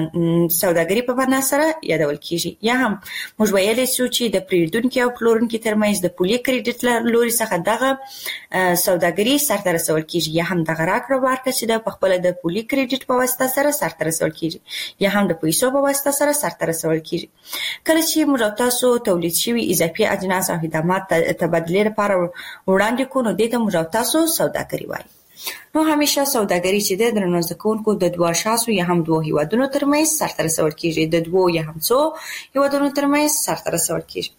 د سوداګري په معنا سره یادول کیږي. یا هم موږ ویلای شو چې د پیرودونکو او پلورونکو ترمنځ د پولي کریډټ لوري څخه دغه سوداګري سرته رسول کیږي، یا هم دغه راکړه ورکړه چې د خپل د پولي کریډټ په واسطه سره سرته رسول کیږي، یا هم د پیسو په واسطه سره سرته رسول کیږي. کله چې موږ تاسو تولید شوی اضافي اجناس او خدمات تبادله لپاره وړاندې کوو، نو دې ته موږ تاسو سوداګري وایي. نو همیشه سوداګري چې د درنو زکونکو د دوه اشخاصو یا هم دوه هیوادونو ترمنځ سرته رسول کیږي، د دوه یا هم څو هیوادونو ترمنځ سرته رسول کیږي.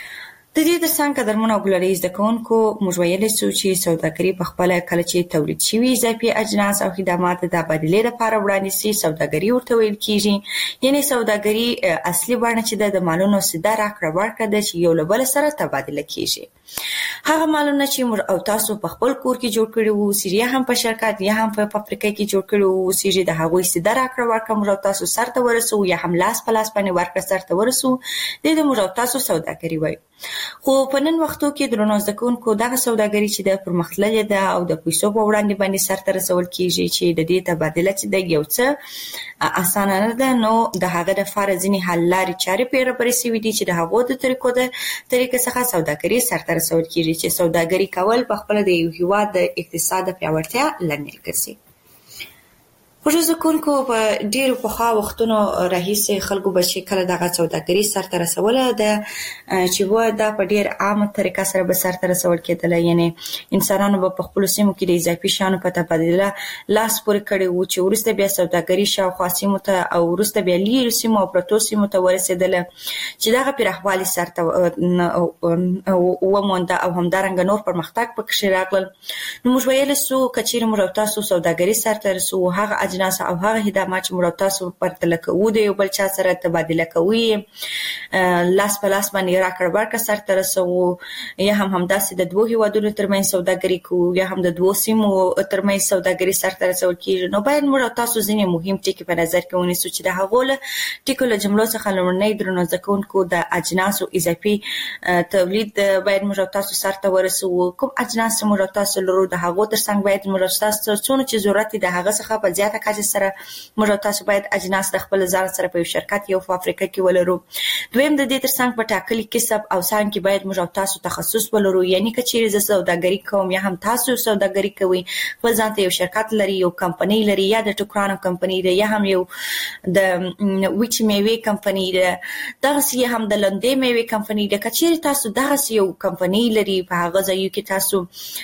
د دې ترڅنګ قدرمنو او ګلالي زده کوونکو، موږ ویلی سو چې سوداګري په خپله کله چې تولید شوي اضافي اجناس او خدمات د تبادلې لپاره وړاندې سي، سوداګري ورته ویل کیږي. یعنې سوداګري اصلي بڼه چې ده د مالونو سیده راکړه ورکړه ده چې یو له بل سره تبادله کیږي. هغه مالونه چې موږ او تاسو په خپل کور کې جوړ کړي وو، یا هم په شرکت یا هم په فابریکه کې جوړ کړي وو، چې د هغوی سیده راکړه ورکړه موږ او تاسو سرته ورسو، یا هم لاس په لاس باندې ورکړه سرته ورسو، دې د موږ او تاسو سوداګري وایي. خو په نن وختو کې درنو زده کوونکو، دغه سوداګري چې د پرمختللې ده او د پیسو په وړاندې باندې سرته رسول کیږي، چې د دې تبادله چې د یو څه اسانه نه ده، نو د هغه لپاره ځینې حل لارې چارې پیره پرې شوي دي چې د هغو د طریقو د طریقې څخه سوداګري سرته رسول کیږي، چې سوداګري کول په خپله د یو هیواد د اقتصاد د پیاوړتیا لامل ګرځي. خوږو زده کوونکو، په ډېرو پخوا وختونو راهیسې خلکو به چې کله دغه سوداګري سرته رسوله ده، چې و دا په ډېر عامه طریقه سره به سرته رسول کېدله. یعنې انسانانو به په خپلو سیمو کې د اضافي شیانو په تبادله لاس پورې کړی و، چې وروسته بیا سوداګري شاوخوا سیمو ته او وروسته بیا لیرې سیمو او پرتو سیمو ته ورسېدله، چې دغه پراخوالي سرته ومونده او همدارنګه نور پرمختګ پکښې راغلل. نو موږ ویلی سو که چېرې موږ او تاسو سوداګري سرته رسوو، هغه اجناس او هغه خدمات چې موږ تاسو پرتله کوو د یو بل چا سره تبادله کوي لاس په لاس باندې راکړ ورکړ سره تر سو یا هم همداسې د دوه هیوادونو ترمنځ سوداګري کوو یا هم د دوه سیمو ترمنځ سوداګري سره تر سو کیږي نو باید موږ تاسو ځینې مهم ټکي په نظر کې ونیسو چې د هغو له ټکو له جملو څخه لومړنی درنو ځکونکو د اجناسو اضافي تولید باید موږ تاسو سره ورسو کوم اجناس موږ تاسو لرو د هغو ترڅنګ باید موږ تاسو څونه چې ضرورت دی د هغه څخه په زیاته کچه سره موږ تاسو باید اجناس د خپل ځان سره په شرکت یو فابریکه کې ولرو دویم د دې ترڅنګ په ټاکلي کسب او سان کې باید موږ تاسو تخصص ولرو یعنی کچېرې ز سوداګري کوم یا هم تاسو سوداګري کوي په ځان ته یو شرکت لري یو کمپنی لري یا د ټوکرانو کمپنی دی یا هم یو د وچ میوه کمپنی دی دغه سی هم د لندې میوه کمپنی دی کچېرې تاسو دغه یو کمپنی لري په هغه ځای کې تاسو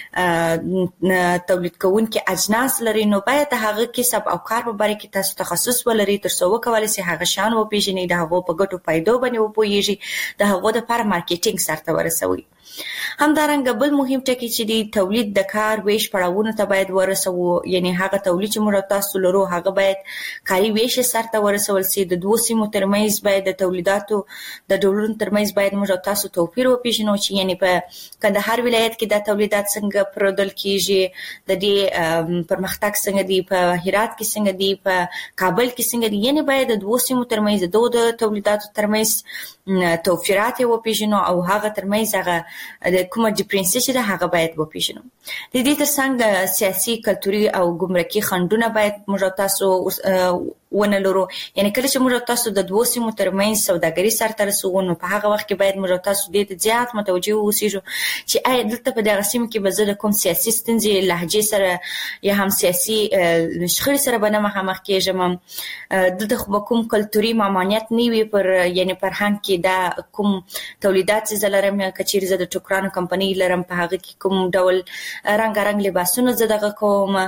تولید کوونکي اجناس لري نو باید هغه کسب او کار په باره کې تاسو تخصص ولري تر څو وکولای شئ هغه شان و پیژنئ د هغو په ګټو پیدا باندې وپوهیږئ د هغو لپاره مارکیټینګ سره ورسوي همدارنګه بل مهم ټکی چې دی تولید د کار ویش پړاوونو ته باید ورسو یعنی هغه تولید چې موږ تاسو لرو هغه باید کاري ویش سره ورسول شي د دوه سیمو ترمنځ باید د تولیداتو د ډولونو ترمنځ باید موږ تاسو توپیر وپیژنو چې یعنی په کندهار ولایت کې د تولیدات څنګه پرودل کیږي د دې پرمختګ څنګه دی په هرات کې څنګه دی په کابل کې څنګه دی یعنی باید د دوه سیمو ترمنځ د دوه تولیداتو ترمنځ توفیرات وپیژنو او هغه ترمنځ هغه د کومه ډیفرنس چې ده هغه باید وپیژنو د دې ترڅنګ سیاسي کلتوري او ګمرکي خنډونه باید موږ تاسو ونه لرو یعنی کله چې موږ تاسو د دوه سیمو ترمنځ سوداګري سره ترسو نو په هغه وخت کې باید موږ تاسو دې ته زیات متوجه اوسئ چې آیا دلته په دغه سیمه کې به زه د کوم سیاسي ستونزې لهجې سره یا هم سیاسي شخړې سره به نه مخامخ کېږم دلته خو کوم کلتوري ممانعت نه وي پر یعنی فرهنګ کې دا کوم تولیدات چې زه لرم کچېرې زه د ټوکرانو کمپنۍ لرم په هغه کې کوم ډول رنګارنګ لباسونه زه دغه کوم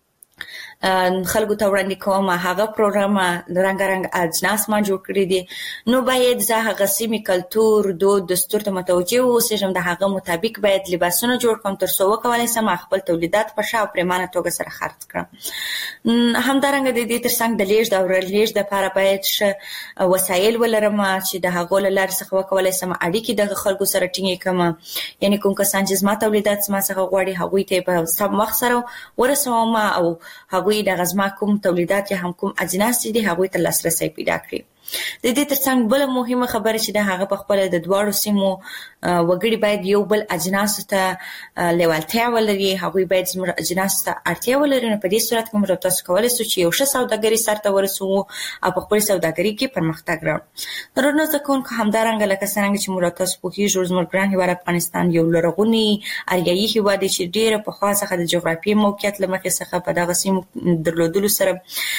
خلکو ته وړاندې کوم هغه پروګرام رنګارنګ اجناس ما جوړ کړی دي نو باید زه هغه سیمې کلتور دود دستور ته متوجه اوسم د هغه مطابق باید لباسونه جوړ کوم تر څو وکولای شم خپل تولیدات په ښه او پریمانه توګه سره خرڅ کړم همدارنګه د دې ترڅنګ د لیږد او رالېږد لپاره باید ښه وسایل ولرم چې د هغو له لارې څخه وکولای شم اړیکې د خلکو سره ټینګې کړم یعنی کوم کسان چې زما تولیدات زما څخه غواړي هغوی ته په سم وخت سره ورسوم او هغوی د غزما کوم تولیدات یا هم کوم اجناس دي هغوی ته لاسرسي پیدا کړي د دې ترڅنګ بل مهمه خبره چې د هغه په خپل د دواړو سیمو وګړي باید یو بل اجناس ته لیوالتیا ولري هغوی باید زموږ اجناس ته اړتیا ولري نو په دې صورت کې موږ تاسو کولای شو چې یو ښه سوداګري سره ورسو او په خپل سوداګري کې پرمختګ راوړو درنو ځکهونکو همدارنګه لکه څنګه چې موږ تاسو پوهیږو زموږ ګران هیواد افغانستان یو لرغونی اریایي هیواد چې ډیره په خوا څخه د جغرافیایي موقعیت له مخې څخه په دغه سیمو درلودلو سره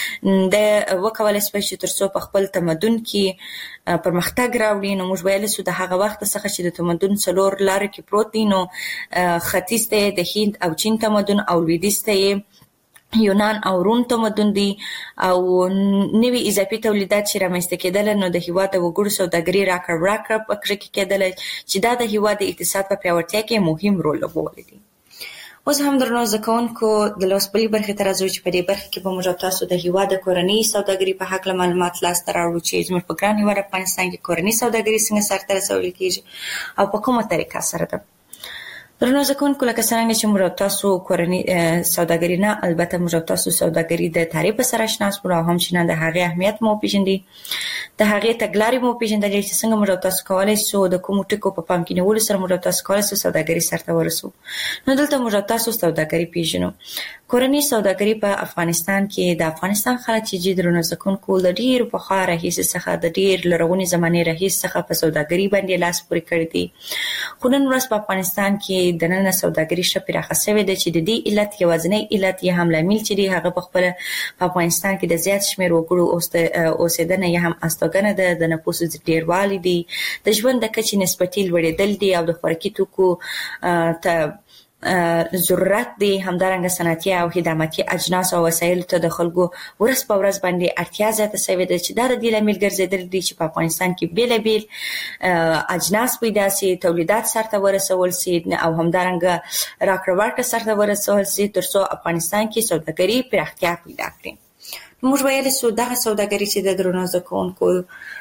د وکولای شي چې تر څو په خپل تمدن کې پرمختګ راوړي نو موږ ویل سو د هغه وخت څخه چې د تمدن څلور لارې کې پروت دي نو ختیځ ته د هند او چین تمدن او لویدیځ ته یونان او روم تمدن دي او نوي اضافي تولیدات چې رامنځته کېدل نو د هیواد د وګړو سوداګري راکړه ورکړه پکې کېدل چې دا د هیواد د اقتصاد په پیاوړتیا کې مهم رول لوبولی دی اوس هم درنو زکونکو د لوسبلي برخې ته راځو چې په دې برخه کې به موږ تاسو د هیواد د کورنۍ سوداګري په حق معلومات لاسته راوړو چې زموږ په ګران هیواد افغانستان کې کورنۍ سوداګري څنګه سره رسول کیږي او په کومه طریقه سره ده درنو زکونکو لکه څنګه چې موږ تاسو کورنۍ سوداګري نه البته موږ تاسو سوداګري د تعریف سره آشنا شو او هم چې د هغه اهمیت مو پیژندې د هغه تګلارې مو پیژندل چې څنګه موږ تاسو کولای شو د کوم ټکو په پام کې نیول سره موږ تاسو کولای شو سوداګري سره ورسو نو دلته موږ تاسو سوداګري پیژنو کورنۍ سوداګري په افغانستان کې د افغانستان خلک چې درنو زکونکو د ډیر په خا راهیسه څخه د ډیر لرغونی زمانه راهیسه څخه په سوداګري باندې لاس پورې کړی دي خو نن ورځ په افغانستان کې د نن سوداګري شته پراخه شوې ده چې د دې علت یوازینی علت یې هم لامل چې دی هغه په خپل په افغانستان کې د زیات شمېر وګړو اوسېدنه یې هم استوګنه ده د نفوس ډیروالی دی د ژوند د کچې نسبتي لوړېدل دي او د خوراکي توکو ته ضرورت دی همدارنګه صنعتي او خدماتي اجناس او وسایل ته د خلکو ورځ په ورځ باندې اړتیا زیاته شوې ده چې دا د دې لامل ګرځېدل دي چې په افغانستان کې بیلابیل اجناس پیدا سي تولیدات سره ورسول سي او همدارنګه راکړه ورکړه سره ورسول سي ترڅو افغانستان کې سوداګري پراختیا پیدا کړي موږ ویل سو دغه سوداګري چې د درنو ځکونکو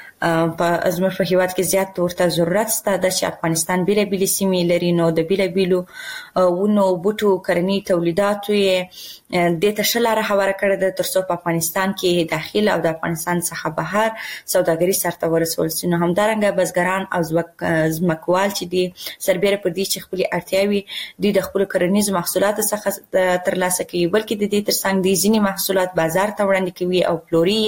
په زموږ په هیواد کې زیات ورته ضرورت شته د چې افغانستان بیل بیل سیمې لري نو د بیل بیل ونو بوټو کرنی تولیدات یې د تشلاره حواله کړه د ترڅو په افغانستان کې داخل او د افغانستان څخه بهر سوداګري سرته ورسول شي. نو همدارنګه بزګران او ځمکوال چې دي سربېره پر دې چې خپل اړتیاوي د خپل کرنیز محصولات څخه ترلاسه کوي بلکې د دې ترڅنګ د ځینی محصولات بازار ته وړاندې کوي او پلوري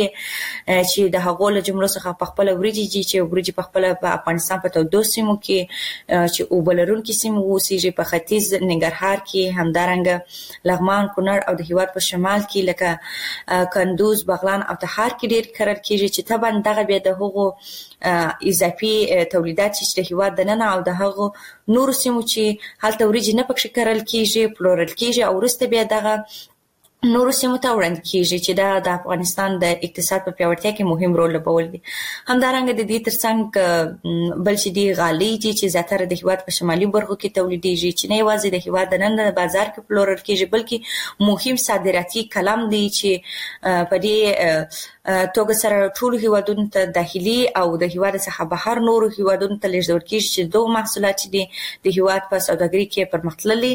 چې د هغو له جملو څخه په خپل وريجي چې وريجي په خپل په افغانستان په تودو سیمو کې چې اوبلرون کې سیمو اوسېږي په ختیځ ننګرهار کې همدارنګه لغمان کونړ او د هیواد په شمال کې لکه کندوز بغلان او تخار کې ډېر کرل کېږي چې طبعا دغه به د هغو اضافي تولیدات چې د هیواد د نن او د هغو نور سیمو چې هلته وريجي نه پکې کرل کېږي پلورل کېږي او ورسته بیا دغه نورو سیمو ته وړاندې کیږي چې دا د افغانستان د اقتصاد په پیاوړتیا کې مهم رول لوبول دي. همدارنګه د دې ترڅنګ بل چې دی غالۍ دي چې زیاتره د هیواد په شمالي برخو کې تولیدېږي چې نه یوازې د هیواد د نن د بازار کې پلورل کیږي بلکې مهم صادراتي کلام دی چې په دې توګه سره ټول هیوادونو ته داخلي او د هیواد څخه بهر نورو هیوادونو ته لیږدول کیږي چې دوه محصولات دي د هیواد په سوداګري کې پرمختللي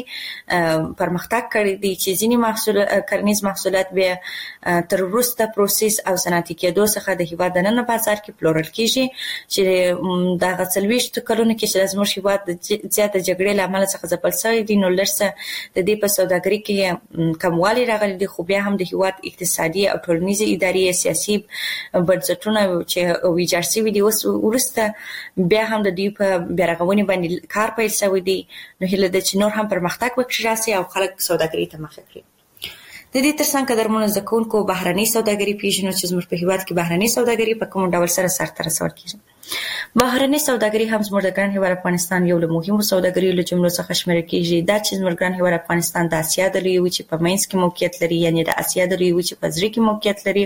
پرمختګ کړی دي چې ځینې محصولات کرنیز محصولات به تر وروسته پروسس او صنعتي کېدو څخه د هیواد د نن بازار کې پلورل کیږي چې د غڅلويشت کلونو کې چې زموږ هیواد د زیاته جګړې لامل څخه ځپل شوی دي نو لرسه د دې په سوداګري کې کموالی راغلی دی خو بیا هم د هیواد اقتصادي او ټولنیزه اداري سیاسي بنسټونه چې ویجاړ شوي دي اوس ورسته بیا هم د دې په بیارغونې باندې کار پیل شوی دی نو هیله ده چې نور هم پرمختګ وکړي راسي او خلک سوداګري ته مخه کړي. د دې ترڅنګ قدرمنو زکونکو بهرنۍ سوداګري پیژنو چې زموږ په هیواد کې بهرنۍ سوداګري په کوم ډول سره سرته رسول کیږي. بهرنۍ سوداګري هم زموږ د ګران هیواد افغانستان یو له مهمو سوداګري له جملو څخه شمیرل کیږي دا چې زموږ ګران هیواد افغانستان د اسیا د لوی وچې په منځ کې موقعیت لري یعنی د اسیا د لوی وچې په زړه کې موقعیت لري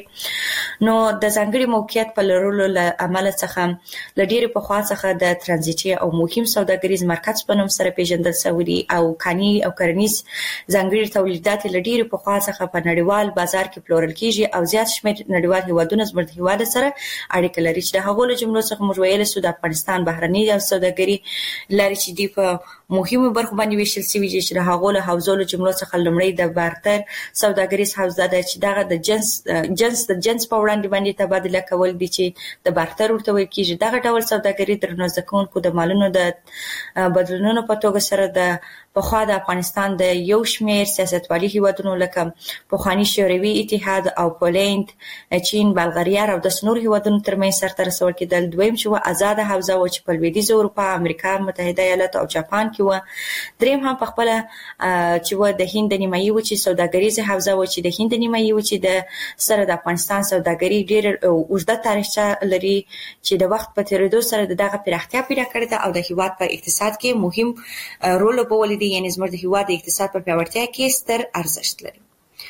نو د ځانګړي موقعیت په لرلو له عمل څخه ل ډېر په خوا څخه د ترانزیتي او مهم سوداګریز مرکز په نوم سره پیژندل شوی دی او کاني او کرنیز ځانګړي تولیدات ل ډېر په خوا څخه په نړیوال بازار کې پلورل کیږي او زیات شمېر نړیوال هیوادونه زموږ هیواد سره اړیکه لري چې د هغو له جملو څخه موږ ویل سو د افغانستان بهرنۍ سوداګري لري چې دی په مهمو برخو باندې ویشل شوی چې د هغو له حوزو له جملو څخه لمړی د بارتر سوداګریز حوزه ده چې دغه د جنس جنس د جنس په وړاندې باندې تبادله کول دي چې د بارتر ورته ویل کیږي دغه ډول سوداګري درنو ځکونکو د مالونو د بدلونونو په توګه سره د په خوا د افغانستان د یو شمېر سیاستوالي هیوادونو لکه پخواني شوروي اتحاد او پولند چین بلغاریا او د نور هیوادونو ترمنځ سرته رسول کېدل. دویم چې آزاد حوزه و چې په لویدیځ اروپا امریکا متحده ایالات او جاپان کې و. دریم هم په خپل چې و د هند نیمایي و چې سوداګریزه حوزه و چې د هند نیمایي و چې د سره د افغانستان سوداګري ډېر اوږده تاریخچه لري چې د وخت په تیریدو سره دغه پراختیا پیدا کړې ده او د هیواد په اقتصاد کې مهم رول لوبولی دی یعنی زموږ د هیواد د اقتصاد په پیاوړتیا کې ستر ارزښت لري.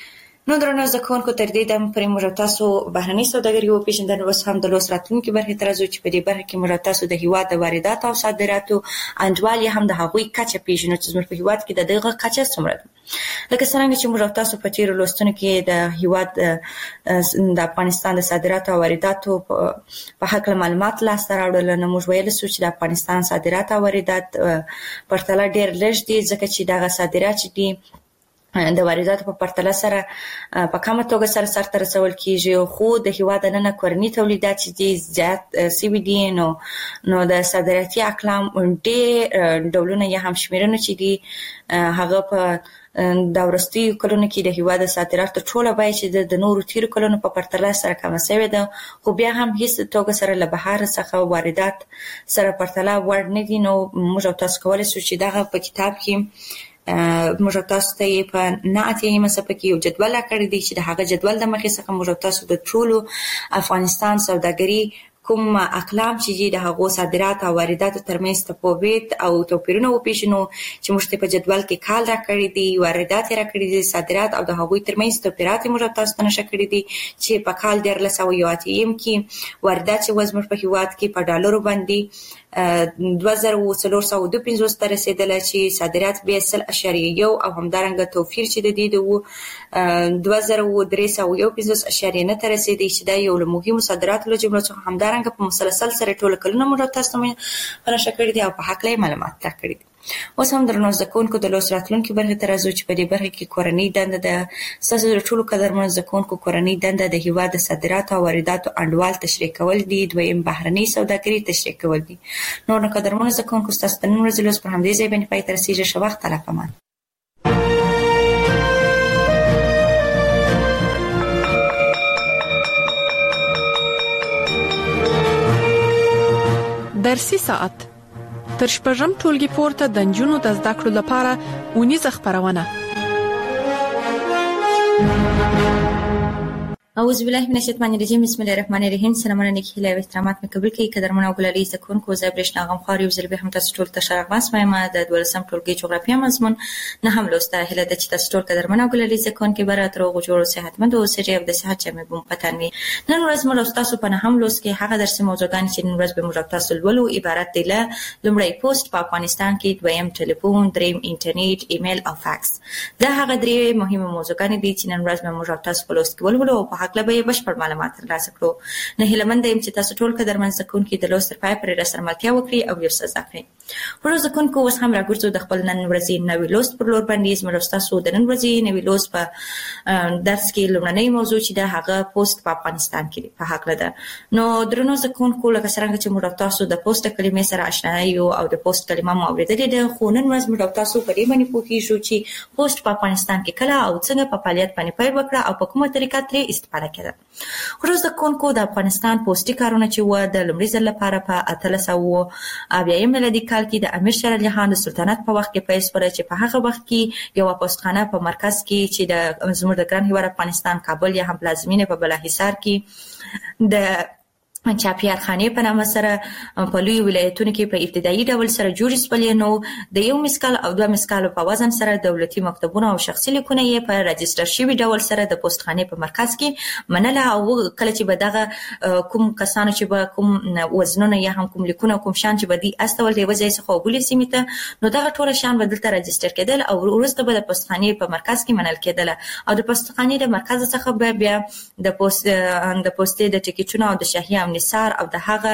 نو درنو زکونکو تر دې دم پرې موږ تاسو بهرنۍ سوداګري او پیژندنه اوس هم د لوس راتلونکو برخې تر ازو چې په دې برخه کې موږ تاسو د هیواد د واردات او صادراتو انډوال هم د هغوی کچه پیژنو چې زموږ په هیواد کې د دغه کچه څومره ده. لکه څنګه چې موږ تاسو په تیر لوستونو کې د هیواد د افغانستان د صادراتو او وارداتو په حق معلومات لاسته راوړل نو موږ ویل سو چې د افغانستان صادرات او واردات پرتله ډېر لږ دي ځکه چې دغه صادرات دي د وارداتو په پرتله سره په کومه توګه سره سرته رسول کیږي خو د هیواد نن کورنی تولیدات چې زیات سی وی ډي نو نو د صادراتي اقلام ډېر ډولونه یې هم شمیرنه چې دي هغه په دا ورستي کلونو کې د هیواد صادراتو ټوله بای چې د نورو تیر کلونو په پرتله سره کم شوی ده خو بیا هم هیڅ توګه سره له بهر څخه واردات سره پرتله ور نه دي. نو موږ تاسو کولای شو چې دغه په کتاب کې موږ تاسو ته په نه اتیمه صفحه کې یو جدول کړی دی چې د هغه جدول د مخې څخه موږ تاسو د ټولو افغانستان سوداګري کوم اقلام چې د هغو صادرات او واردات ترمنځ تفاوت او توپیرونه وپیژنو چې موږ په جدول کې کال راکړی دي واردات راکړي دي صادرات او د هغوی ترمنځ توپیرات موږ تاسو ته نشه کړی دي چې په کال ډیر لسو یو اتیم کې واردات چې وزمر په هیواد کې په ډالرو باندې دوه زره څلور سوه دوه پنځوس ته رسیدله چې صادرات بیا سل اشاریه یو او همدارنګه توفیر چې د دې د دوه زره درې سوه یو پنځوس اشاریه نه ته رسیدي چې دا یو له مهمو صادراتو له جملې څخه همدارنګه په مسلسل سره ټول کلونه مو تاسو ته په نشه کړی دي او په حق له معلومات راکړي دي. اوس هم درنو زده کوونکو د لوست راتلونکي برخې ته راځو چې په دې برخه کې کورنۍ دنده د ستاسو د ټولو قدرمنو زده کوونکو کورنۍ دنده د هیواد د صادراتو او وارداتو انډول تشریح کول دي، دویم بهرنۍ سوداګري تشریح کول دي. نور نو قدرمنو زده کوونکو ستاسو د نن ورځې لوست پر همدې ځای باندې پای ته رسیږي. ښه وخت تله پمان. درسي ساعت تر شپږم ټولګي پورته د نجونو د زده کړو لپاره اونیزه خبرونه. اعوذ بالله من الشیطان الرجیم. بسم الله الرحمن الرحیم. سلامونه نیکی هیله او احترامات مې قبول کړئ. قدرمن او ګلالي زده کوونکو، زه برېښنا غم خور یو ځل به هم تاسو ټول ته ښه راغلاست وایم. د دولسم ټولګي جغرافیه مضمون نه هم لوسته هیله ده چې تاسو ټول قدرمن او ګلالي زده کوونکي به راته روغ جوړ او صحتمند اوسئ او د صحت جامې به مو په تن وي. نن ورځ موږ تاسو په نهم لوست کې هغه درسي موضوعګان چې نن ورځ به موږ تاسو لولو عبارت دي له لومړی پوسټ په افغانستان کې، دویم ټلیفون، دریم انټرنیټ، ایمیل او فاکس. دا هغه درې مهمه موضوعګان دي چې نن ورځ به موږ تاسو په لوست کې ولولو او په حق له به بشپړ معلومات ترلاسه کړو. نه هیله مند یم چې تاسو ټول قدرمن زده کوونکي د لوست تر پای پورې راسره ملتیا وکړي او یو څه زده کړئ. ورو زده کوونکو اوس هم راګرځو د خپل نن ورځې نوي لوست پر لور باندې. زموږ تاسو د نن ورځې نوي لوست په درس کې لومړنۍ موضوع چې ده هغه پوسټ په افغانستان کې په هکله ده. نو درنو زده کوونکو لکه څرنګه چې موږ تاسو د پوسټ کلمې سره آشنا یو او د پوسټ کلمه مو اورېدلې ده، خو نن ورځ موږ تاسو په دې باندې پوهیږو چې پوسټ په افغانستان کې کله او څنګه په فعالیت باندې پیل وکړه او په کومه طریقه ترې استفاده کړه. ورو زده کوونکو د افغانستان پوسټي کارونه چې و د لومړي ځل لپاره په اتلس سوه اویایم میلادي کال کې د امیر شېر علي خان د سلطنت په وخت کې پیل شوه چې په هغه وخت کې یوه پوسټخانه په مرکز کې چې د زموږ د ګران هېواد افغانستان کابل یا هم پلازمینې په بالاحصار کې د چاپیار خانه په نامه سره په لوی ولایتونو کې په ابتدایي ډول سره جوړ شول. نو د یو مسکال او دوه مسکال په وزن سره دولتي مکتبونه او شخصي لیکونه یې په رجستر شوي ډول سره د پوسټخانې په مرکز کې منله او کله چې به دغه کوم کسانو چې به کوم وزنونه یا هم کوم لیکونه کوم شان چې به دي استول دی وځي څخه وبولې سیمه ته، نو دغه ټول شان به دلته رجستر کېدل او وروسته به د پوسټخانې په مرکز کې منل کېدل او د پوسټخانې د مرکز څخه به بیا د پوسټ د پوسټې د ټیکټونو او د شاهي نثار او د هغه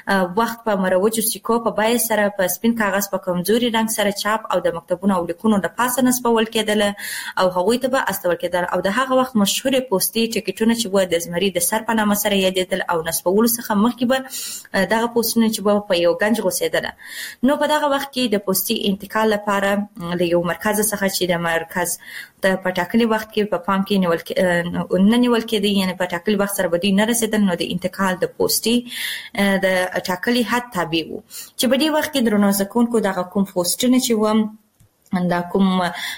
وخت په مروجو سکو په بای سره په سپین کاغذ په کمزوري رنګ سره چاپ او د مکتبونو او لیکونو د پاسه نسبول کېدل او هغوی ته به استول کېدل او د هغه وخت مشهور پوسټي ټیکټونه چې و د زمري د سر په نامه سره یادېدل او نسبول څخه مخکې به دغه پوسټونه چې په یو گنج غوسېدل. نو په دغه وخت کې د پوسټي انتقال لپاره د یو مرکز څخه چې د مرکز د پټاکلي وخت کې په پام کې نیول نه نیول کېدی، یعنی پټاکلي وخت سره به دوی نه رسېدل، نو د انتقال د پوسټي د ټاکلي حد تابع وو چې په دې وخت کې درنو زده کوونکو دغه کوم پوسټونه چې و دا کوم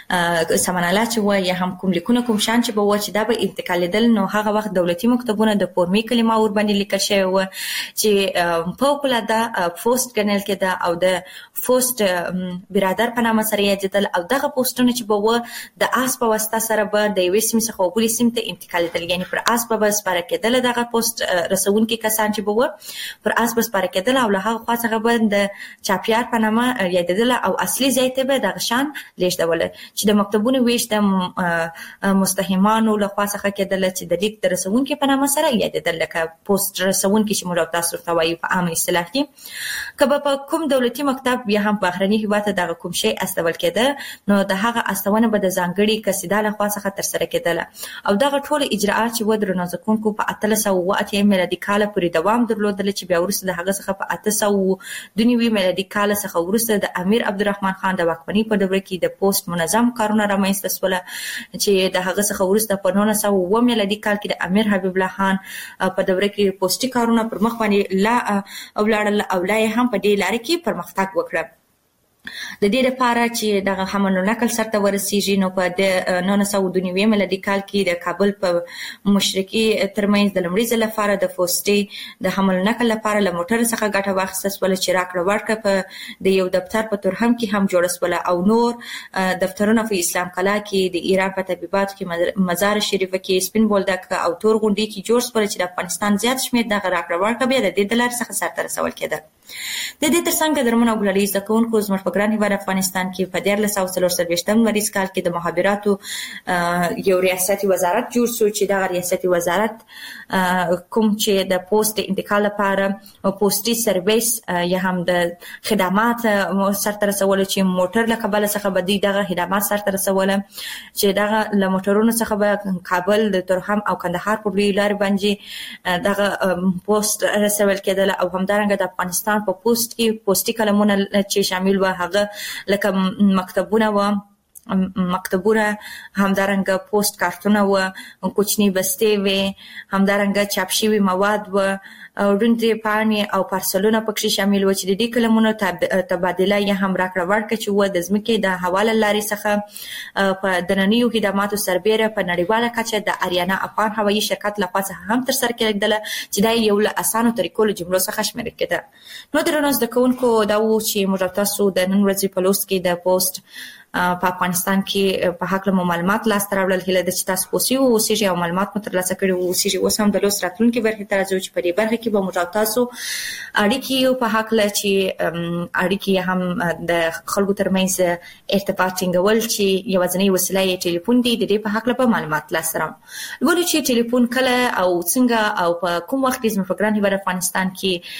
سمنالات چې و یا هم کوم لیکونه کوم شان چې به و چې دا به انتقالېدل، نو هغه وخت دولتي مکتبونه د فورمي کلمه ور باندې لیکل شوی و چې فوق العاده پوسټ ګڼل کېده او د پوسټ برادر په نامه سره یادېدل او دغه پوسټونه چې به و د آس په واسطه سره به د یوې سیمې څخه بلې سیمې ته انتقالېدل، یعنی پر آس به سپاره کېدل دغه پوسټ رسونکي کسان چې به و پر آس به سپاره کېدل او له هغه خوا څخه به د چاپیار په نامه یادېدل او اصلي ځای ته به دغه شان لیږدول چې د مکتبونو ویش د مستهمانو له خوا څخه کېدل چې د لیک د رسونکي په نامه سره یادېدل، لکه پوسټ رسونکي چې موږ تاسو ته وایو په عامه اصطلاح کې. که به په کوم دولتي مکتب یا هم بهرني هېواد ته دغه کوم شی استول کېده، نو د هغه استونه به د ځانګړي کسیدا له خوا څخه ترسره کېدله او دغه ټول اجراءات چې و درنو زده کوونکو په اتلس سوه اوه اتیا میلادي کال پورې دوام درلودل چې بیا وروسته د هغه څخه په اته سوه دوه نوي میلادي کال څخه وروسته د امیر عبدالرحمن خان د واکمنۍ په دوره کې د پوسټ منظم کارونه رامنځته شول چې د هغه څخه وروسته په نولس سوه اووه میلادي کال کې د امیر حبیب الله خان په دوره کې پوسټي کارونه پر مخ باندې لا ولاړل او لا هم په دې لارې کې پرمختګ وکړ. د دې لپاره چې دغه حمل نقل سرته ورسیږي نو په د نولس سوه دوه نوي میلادي کال کې د کابل په مشرقي ترمنځ د لومړي ځل لپاره د پوسټي د حمل نقل لپاره له موټر څخه ګټه واخیسته سول چې راکړه ورکړه په د یو دفتر په تورهم کې هم جوړ سول او نور دفترونه په اسلام کلا کې د ایران په طبيبات کې مزار شریف کې سپین بولدک او تور غونډي کې جوړ سول چې د افغانستان زیات شمېر د راکړه ورکړه بیا د دې د لارې څخه سرته رسول کېده. د دې ترڅنګ درمن او ګلالي زکونکو زموږ په ګران هیواد افغانستان کې په دیارلس سوه څلور څلوېښتم مریض کال کې د مخابراتو یو ریاستي وزارت جوړ شو چې دا ریاستي وزارت کوم چې د پوسټ انتقال لپاره پوسټي سرویس یا هم د خدمات سرته رسول چې موټر له کابل څخه بدی دغه خدمات سرته رسول چې دغه له موټرونو څخه به کابل د تورهم او کندهار په لار باندې دغه پوسټ رسول کېدل او همدارنګه د افغانستان په پوسټ کې پوسټي کلمونه چې شامل و هغه لکه مکتبونه و مکتبونه همدارنګه پوسټ کارتونه و کوچني بستې و همدارنګه چاپ شوي مواد و او ډنډې پاڼې او پارسلونه پکې شامل و چې د دې کلمونو تبادله یا هم راکړه ورکړه چې و د ځمکې د حواله لارې څخه په دننیو خدماتو سربېره په نړیواله کچه د اریانا افغان هوایي شرکت لخوا څخه هم ترسره کېدله چې دا یو له اسانو طریقو له جملو څخه شمیرل کېده. نو درنو زده کوونکو دا و چې موږ تاسو د نن ورځې په لوست کې د پوسټ په افغانستان کې په حق له معلومات لاس تراول هله د چې تاسو پوسی او سیجی او معلومات مو ترلاسه کړي او سیجی اوس هم د لوست راتلونکي برخه ته راځو چې په دې برخه کې به موږ تاسو اړیکې په حق له چې اړیکې هم د خلکو ترمنځ ارتباط ټینګول چې یو ځنی وسیله یې ټلیفون دی د دې په حق له په معلومات لاس تراو ولې چې ټلیفون کله او څنګه او په کوم وخت کې زموږ ګران هیواد افغانستان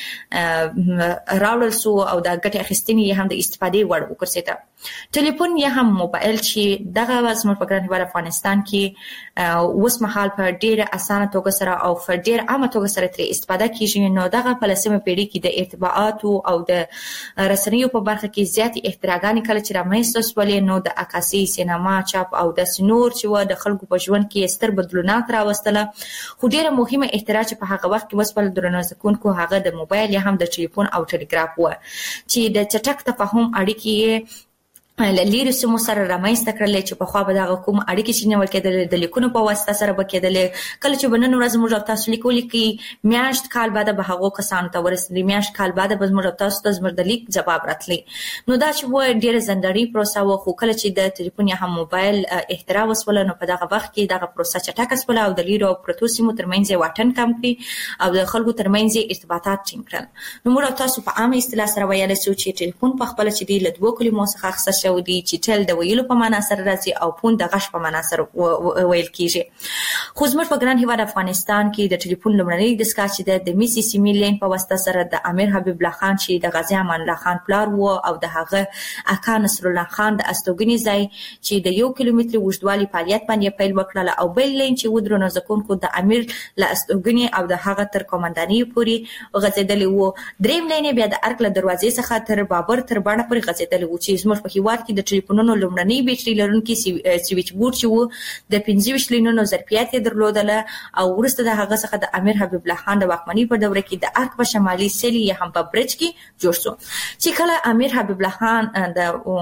کې راوړل سو او د ګټې اخیستنې هم د استفادې وړ وکړسته. ټلیفون یا هم موبایل چې دغه زموږ په ګران هیواد افغانستان کې اوس مهال په ډیره اسانه توګه سره او په ډیره عامه توګه سره ترې استفاده کیږي. نو دغه په لسمه پیړۍ کې د ارتباطاتو او د رسنیو په برخه کې زیاتې اختراعګانې کله چې رامنځته شولې نو د عکاسي سینما چاپ او د سنور چې و د خلکو په ژوند کې ستر بدلونات راوستله. خو ډیره مهمه اختراع چې په هغه وخت کې وسپل درنو زکونکو هغه د موبایل یا هم د ټلیفون او ټلګراف و چې د چټک تفاهم اړیکې للیرو سمو سره رامنځته کړل چې په خوا به دغه کوم اړیکې چې نیول کېدل د لیکونو په واسطه سره به کېدل. کله چې بنن ورځ موږ تاسو لیکول کې میاشت کال بعد به هغه کسانو ته ورسېږي میاشت کال بعد به موږ تاسو ته زموږ د لیک جواب راتلی. نو دا چې و ډېر زندړی پروسه و خو کله چې د ټلیفون یا هم موبایل اختراع وسول نو په دغه وخت کې دغه پروسه چټکه شول او د لیرو پروتو سیمو ترمنځ واټن کم کړي او د خلکو ترمنځ ارتباطات ټینګ کړل. نو موږ تاسو په عامه اصطلاح سره ویل چې ټلیفون په خپل چې د لدوه کلمو څخه اخیستل شوی دی چې ټل د ویلو په معنا سره راځي او پون د غش په معنا سره ویل کیږي. خو زموږ په ګران هیواد افغانستان کې د ټلیفون لومړنی دستګاه چې د میسی سیمی لین په واسطه سره د امیر حبیب الله خان چې د غازی امان الله خان پلار وو او د هغه اکا نصر الله خان د استوګنی ځای چې د یو کیلومتر اوږدوالي فعالیت باندې پیل وکړل او بل لین چې ودرو نزکونکو د امیر له استوګنی او د هغه تر قومنداني پورې غځیدلی وو. دریم لین بیا د ارک له دروازې څخه تر بابر تر باڼه پورې غځیدلی وو چې زموږ په هیواد کې د ټلیفونونو لومړنی بیټري لرونکي سویچ بورډ چې وو د پنځه ویشت لینونو ظرفیت یې درلودله او وروسته د هغه څخه د امیر حبیب الله خان د واکمنۍ په دوره کې د ارک په شمالي سیلي یا هم په برج کې جوړ شو چې کله امیر حبیب الله خان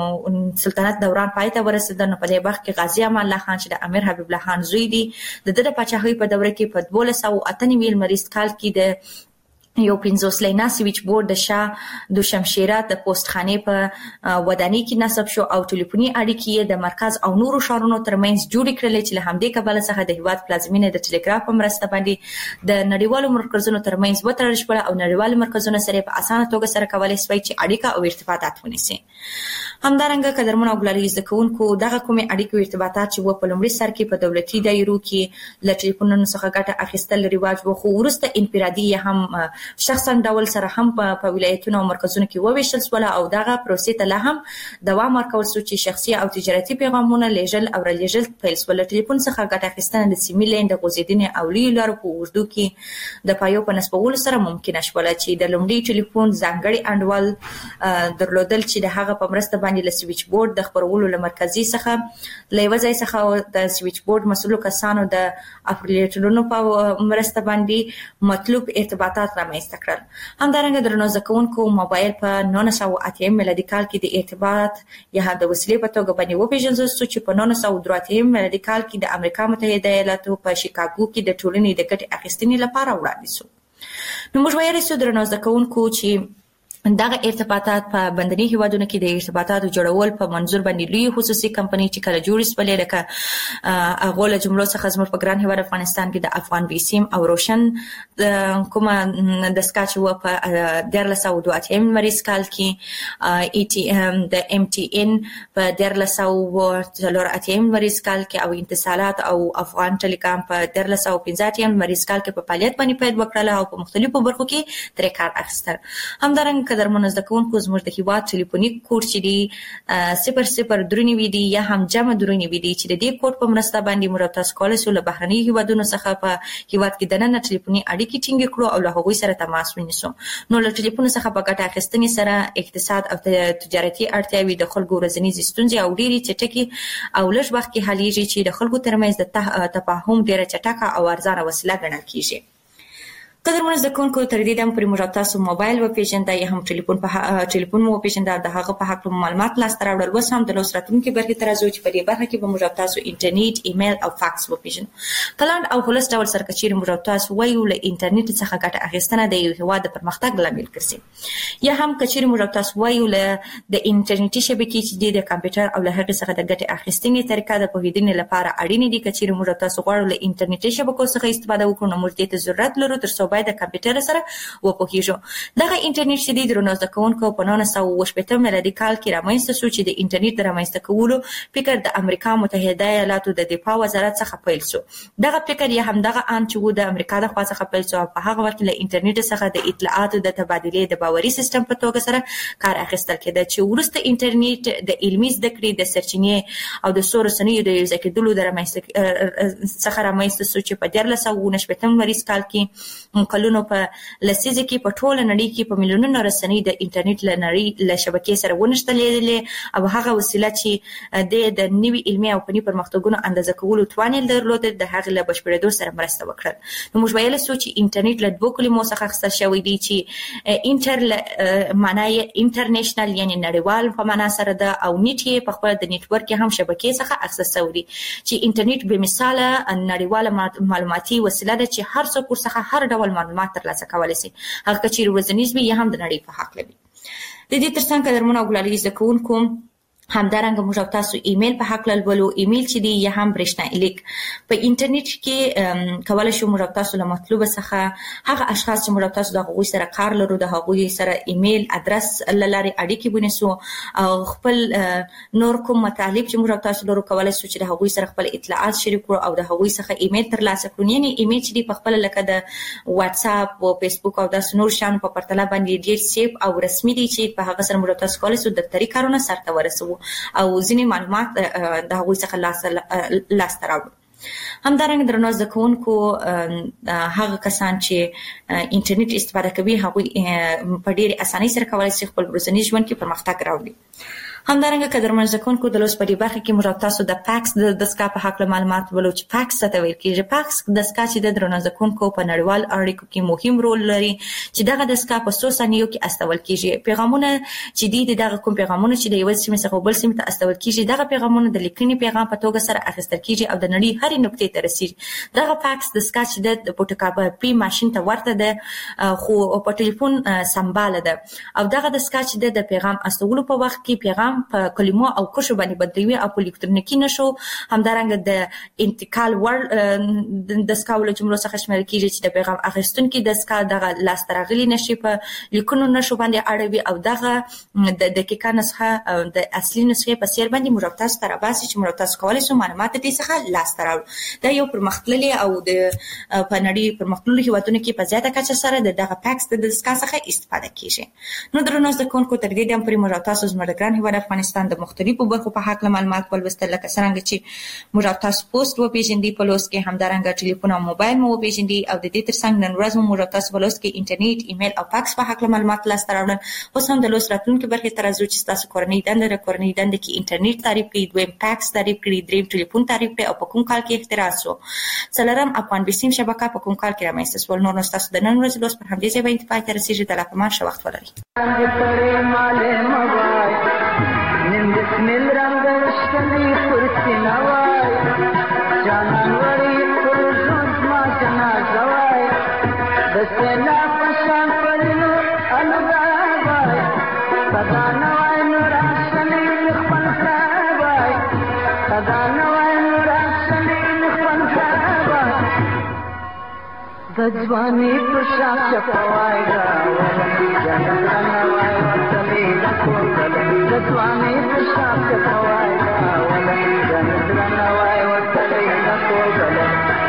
د سلطنت دوران پای ته ورسېد نو په دې وخت کې غازی امان الله خان چې د امیر حبیب الله خان زوی دی د د پاچاهۍ په دوره کې په دولس سوه اته نوي لمریز کال کې د یو پنځوس لینا سویچ بورډ د شاه د شمشیره د پوسټخانه په ودانی کې نصب شو او ټلیفوني اړیکې د مرکز او نورو ښارونو ترمنځ جوړ کړل چې له همدې کبله څخه د هیواد پلازمینه د ټلیګراف په مرسته باندې د نړیوالو مرکزونو ترمنځ وتړل شو او نړیوالو مرکزونو سره په اسانه توګه سره کولای شي چې اړیکه او ارتباطات ونیسي. همدارنګه قدرمن او ګلالي زکونکو دغه کومه اړیکې او ارتباطات چې و په لومړي سر کې په دولتي دایرو کې ل ټلیفونونو څخه ګټه اخیستل رواج و خو ورسته انفرادي هم شخصا ډول سره هم په ولایتونو او مرکزونو کې وویشل شول او دغه پروسې ته لا هم دوام ورکول شو چې شخصي او تجارتي پیغامونه لیږل او رالیږل پیل شول. ټلیفون څخه ګټه اخیستنه د سیمې لین د غځېدنې او لویو لارو په اوږدو کې د پایو په نسبولو سره ممکنه شوله چې د لومړي ټلیفون ځانګړي انډول درلودل چې د هغه په مرسته باندې له سویچ بورډ د خبرولو له مرکزي څخه له یو ځای څخه د سویچ بورډ مسؤلو کسانو د اپریټرونو په مرسته باندې مطلوب ارتباطات رامنځته کړل. همدارنګه درنو زده کوونکو موبایل په نولس سوه اته میلادي کال کې د ارتباط یا د وسیلې په توګه باندې وپیژندل شو چې په نولس سوه درې اتیا میلادي کال کې د امریکا متحده ایالاتو په شیکاګو کې د ټولنې د ګټې اخیستنې لپاره وړاندې شو. نو موږ ویلی شو درنو زده کوونکو چې دغه ارتباطات په بندري هیوادونو کې د ارتباطاتو جوړول په منظور باندې لوی خصوصي کمپنۍ چې کله جوړې شولې لکه هغو له جملو څخه زموږ په ګران هیواد افغانستان کې د افغان ویسیم او روشن کومه دستګاه چې وه په دیارلس سوه دوه اتیا لمریز کال کې، ای ټي ام د ام ټي ان په دیارلس سوه څلور اتیا لمریز کال کې، او اتصالات او افغان ټیلیکام په دیارلس سوه پنځه اتیا لمریز کال کې په فعالیت باندې پیل وکړله او په مختلفو برخو کې ترې کار اخیستل. همدارنګه قدرمنو زده کوونکو زموږ د هیواد ټلیفوني کوډ چې دی صفر صفر درې نوي دی یا هم جمع درې نوي دی چې د دې کوډ په مرسته باندې موږ تاسو کولی شو له بهرني هیوادونو څخه په هیواد کې دننه ټلیفوني اړیکې ټینګې کړو او له هغوی سره تماس ونیسو. نو له ټلیفون څخه په ګټه اخیستنې سره اقتصاد او تجارتي اړتیاوې د خلکو ورځنیزې ستونزې او ډېرې چټکې او لږ وخت کې حلیږي چې د خلکو ترمنځ د تفاهم ډېره چټکه او ارزانه وسیله ګڼل کیږي. قدرمنو زده کوونکو تر دې دمه پورې موږ تاسو موبایل وپېژنده یا هم ټلیفون په ټلیفون مو وپېژنده، د هغه په هکله معلومات لاسته راوړل. اوس هم د لوست راتلونکي برخې ته راځو چې په دې برخه کې به موږ تاسو انټرنیټ، ایمیل او فاکس وپېژنو. په لنډ او خلاص ډول سره که چیرې موږ تاسو وایو له انټرنیټ څخه ګټه اخیستنه د یو هېواد د پرمختګ لامل ګرځي، یا هم که چیرې موږ تاسو وایو له د انټرنیټي شبکې چې دی د کمپیوټر او له هغې څخه د ګټې اخیستنې طریقه د پوهېدنې لپاره اړینې دي. که چیرې موږ تاسو غواړو له انټرنیټي شبکو څخه استفاده وکړو نو موږ دې ته ضرورت لرو تر څو باید د کمپیوټر سره وپوهیږو. دغه انټرنیټ چې دی درنو زده کوونکو په نولس سوه اووه شپېته میلادي کال کې رامنځته شو چې د انټرنیټ د رامنځته کولو فکر د امریکا متحده ایالاتو د دفاع وزارت څخه پیل شو. دغه فکر یا هم دغه آن چې و د امریکا د خوا څخه پیل شو او په هغه وخت کې له انټرنیټ څخه د اطلاعاتو د تبادلې د باوري سیستم په توګه سره کار اخیستل کېده، چې وروسته انټرنیټ د علمي زده کړې د سرچینې او د څو رسنیو د یوځای کېدلو د رامنځته څخه رامنځته شو چې په دیارلس سوه اووه شپېته لمریز کال کې کلونو په لسیزه کې په ټوله نړۍ کې په میلیونونو رسنۍ د انټرنیټ له نړۍ له شبکې سره ونښتلېدلې او هغه وسیله چې د نوي علمي او فني پرمختګونو اندازه کولو توان یې درلود د هغې له بشپړېدو سره مرسته وکړل. نو موږ ویلی شو چې انټرنیټ له دوو کلمو څخه اخیستل شوی دی چې انټر معنا یې انټرنیشنل یعنې نړیوال په معنا سره ده، او نیټ یې په خپله د نیټورک هم شبکې څخه اخیستل شوی دی چې انټرنیټ بې مثاله نړیواله معلوماتي وسیله ده چې هر څوک ورڅخه هر ډول معلومات ترلاسه کولی شي، هغه که چیرې ورځنیز وي یا هم د نړۍ په هکله وي. د دې تر څنګ قدرمنو او ګلالي زده کوونکو همدارنګه موږ تاسو ایمیل په هکله لولو. ایمیل چې دی یا هم برېښنایي لیک په انټرنیټ کې کولی شو موږ تاسو له مطلوبه څخه هغه اشخاص چې موږ تاسو د هغوی سره کار لرو د هغوی سره ایمیل ادرس له لارې اړیکې ونیسو او خپل نور کوم مطالب چې موږ تاسو لرو کولی شو چې د هغوی سره خپل اطلاعات شریک کړو او د هغوی څخه ایمیل ترلاسه کړو. یعنې ایمیل چې دی په خپله لکه د واتساپ او فیسبوک او داسې نور شیانو په پرتله باندې ډېر سیف او رسمي دی چې په هغه سره موږ تاسو کولی شو دفتري کارونه سرته ورسوو او ځینې معلومات د هغوی څخه لاسته راوړو. همدارنګه درنو زده کوونکو هغه کسان چې انټرنیټ استفاده کوي هغوی په ډېرې اسانۍ سره کولی شي خپل ورځني ژوند کې پرمختګ راوړي. همدارنګه قدرمن زده کوونکو د لوست په دې برخه کې موږ تاسو د فاکس د دستګاه په هکله معلومات ولو چې فاکس څه ته ویل کېږي. فاکس دستګاه چې د درنو زده کوونکو په نړیوال اړیکو کې مهم رول لري چې دغه دستګاه په څو ثانیو کې استول کېږي. پیغامونه چې دي د دغه کوم پیغامونه چې د یوې سیمې څخه بل سیمې ته استول کېږي دغه پیغامونه د لیکنې پیغام په توګه سره اخیستل کېږي او د نړۍ هرې نقطې ته رسېږي. دغه فاکس دستګاه چې د فوټوکاپي ماشین ته ورته ده خو په ټلیفون سمباله ده او دغه دستګاه چې د پیغام استولو په وخت کې پیغام په کلمو او کوشو باندې بدلوي او په الکترونیکي نښو همدارنګه د انتقال وړ دستګاه له جملو څخه شمیرل کېږي چې د پیغام اخیستونکي دستګاه دغه لاسته راغلي نښې په لیکونو نښو باندې اړوي او دغه د دقیقه نسخه د اصلي نسخې په څېر باندې موږ تاسو ته راباسي چې موږ تاسو کولی شو معلومات د دې څخه لاسته راوړو. دا یو پرمختللی او د په نړۍ پرمختللو هېوادونو کې په زیاته کچه سره د دغه فاکس د دستګاه څخه استفاده کېږي. نو درنو زده کوونکو تر دې دمه پورې موږ تاسو زموږ د ګران هېواد افغانستان د مختلفو برخو په حق معلومات ولوستل، لکه څنګه چې موږ تاسو پوسټ وپیژندي په لوست کې، همدارنګه ټلیفون او موبایل مو وپیژندي، او د دې ترڅنګ نن ورځ موږ تاسو په لوست کې انټرنیټ، ایمیل او فاکس په حق معلومات لاسته راوړل. اوس هم د لوست راتلونکي برخې ته راځو چې تاسو کورنۍ دنده د کورنۍ دنده کې انټرنیټ تعریف کړئ، دویم فاکس تعریف کړئ، دریم ټلیفون تعریف کړئ او په کوم کال کې اختراع شو، څلورم افغان بسیم شبکه په کوم کال کې رامنځته شول. نور نو تاسو د نن ورځې لوست پر همدې ځای باندې انتفاع ته رسیږي. د لا پمان ښه وخت ولرئ. ځواني پر شاپ چپوای راول جنت رنوای وتلی لکول د ځواني پر شاپ چپوای راول جنت رنوای وتلی لکول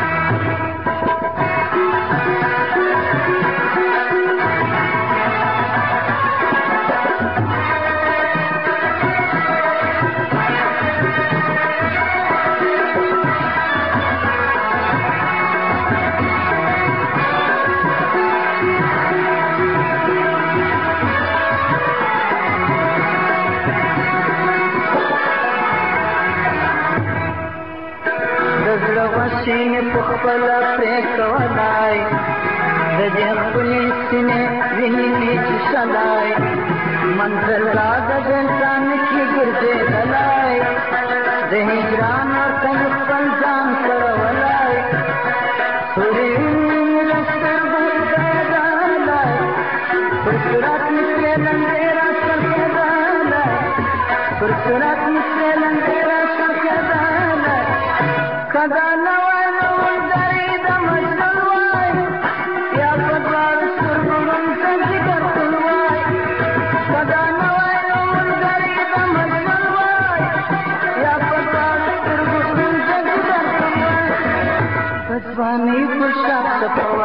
سینې په خپل پرې کولای د دې خپل سینې ویني چې شلای منزل را د انسان کې ګرځېدلای د هجران ورته خپل ځان کړولای سوري لستر بودلای پر صورت مثل لندرا سرکدلای پر صورت مثل لندرا سرکدلای کدا ځواني پر شاپ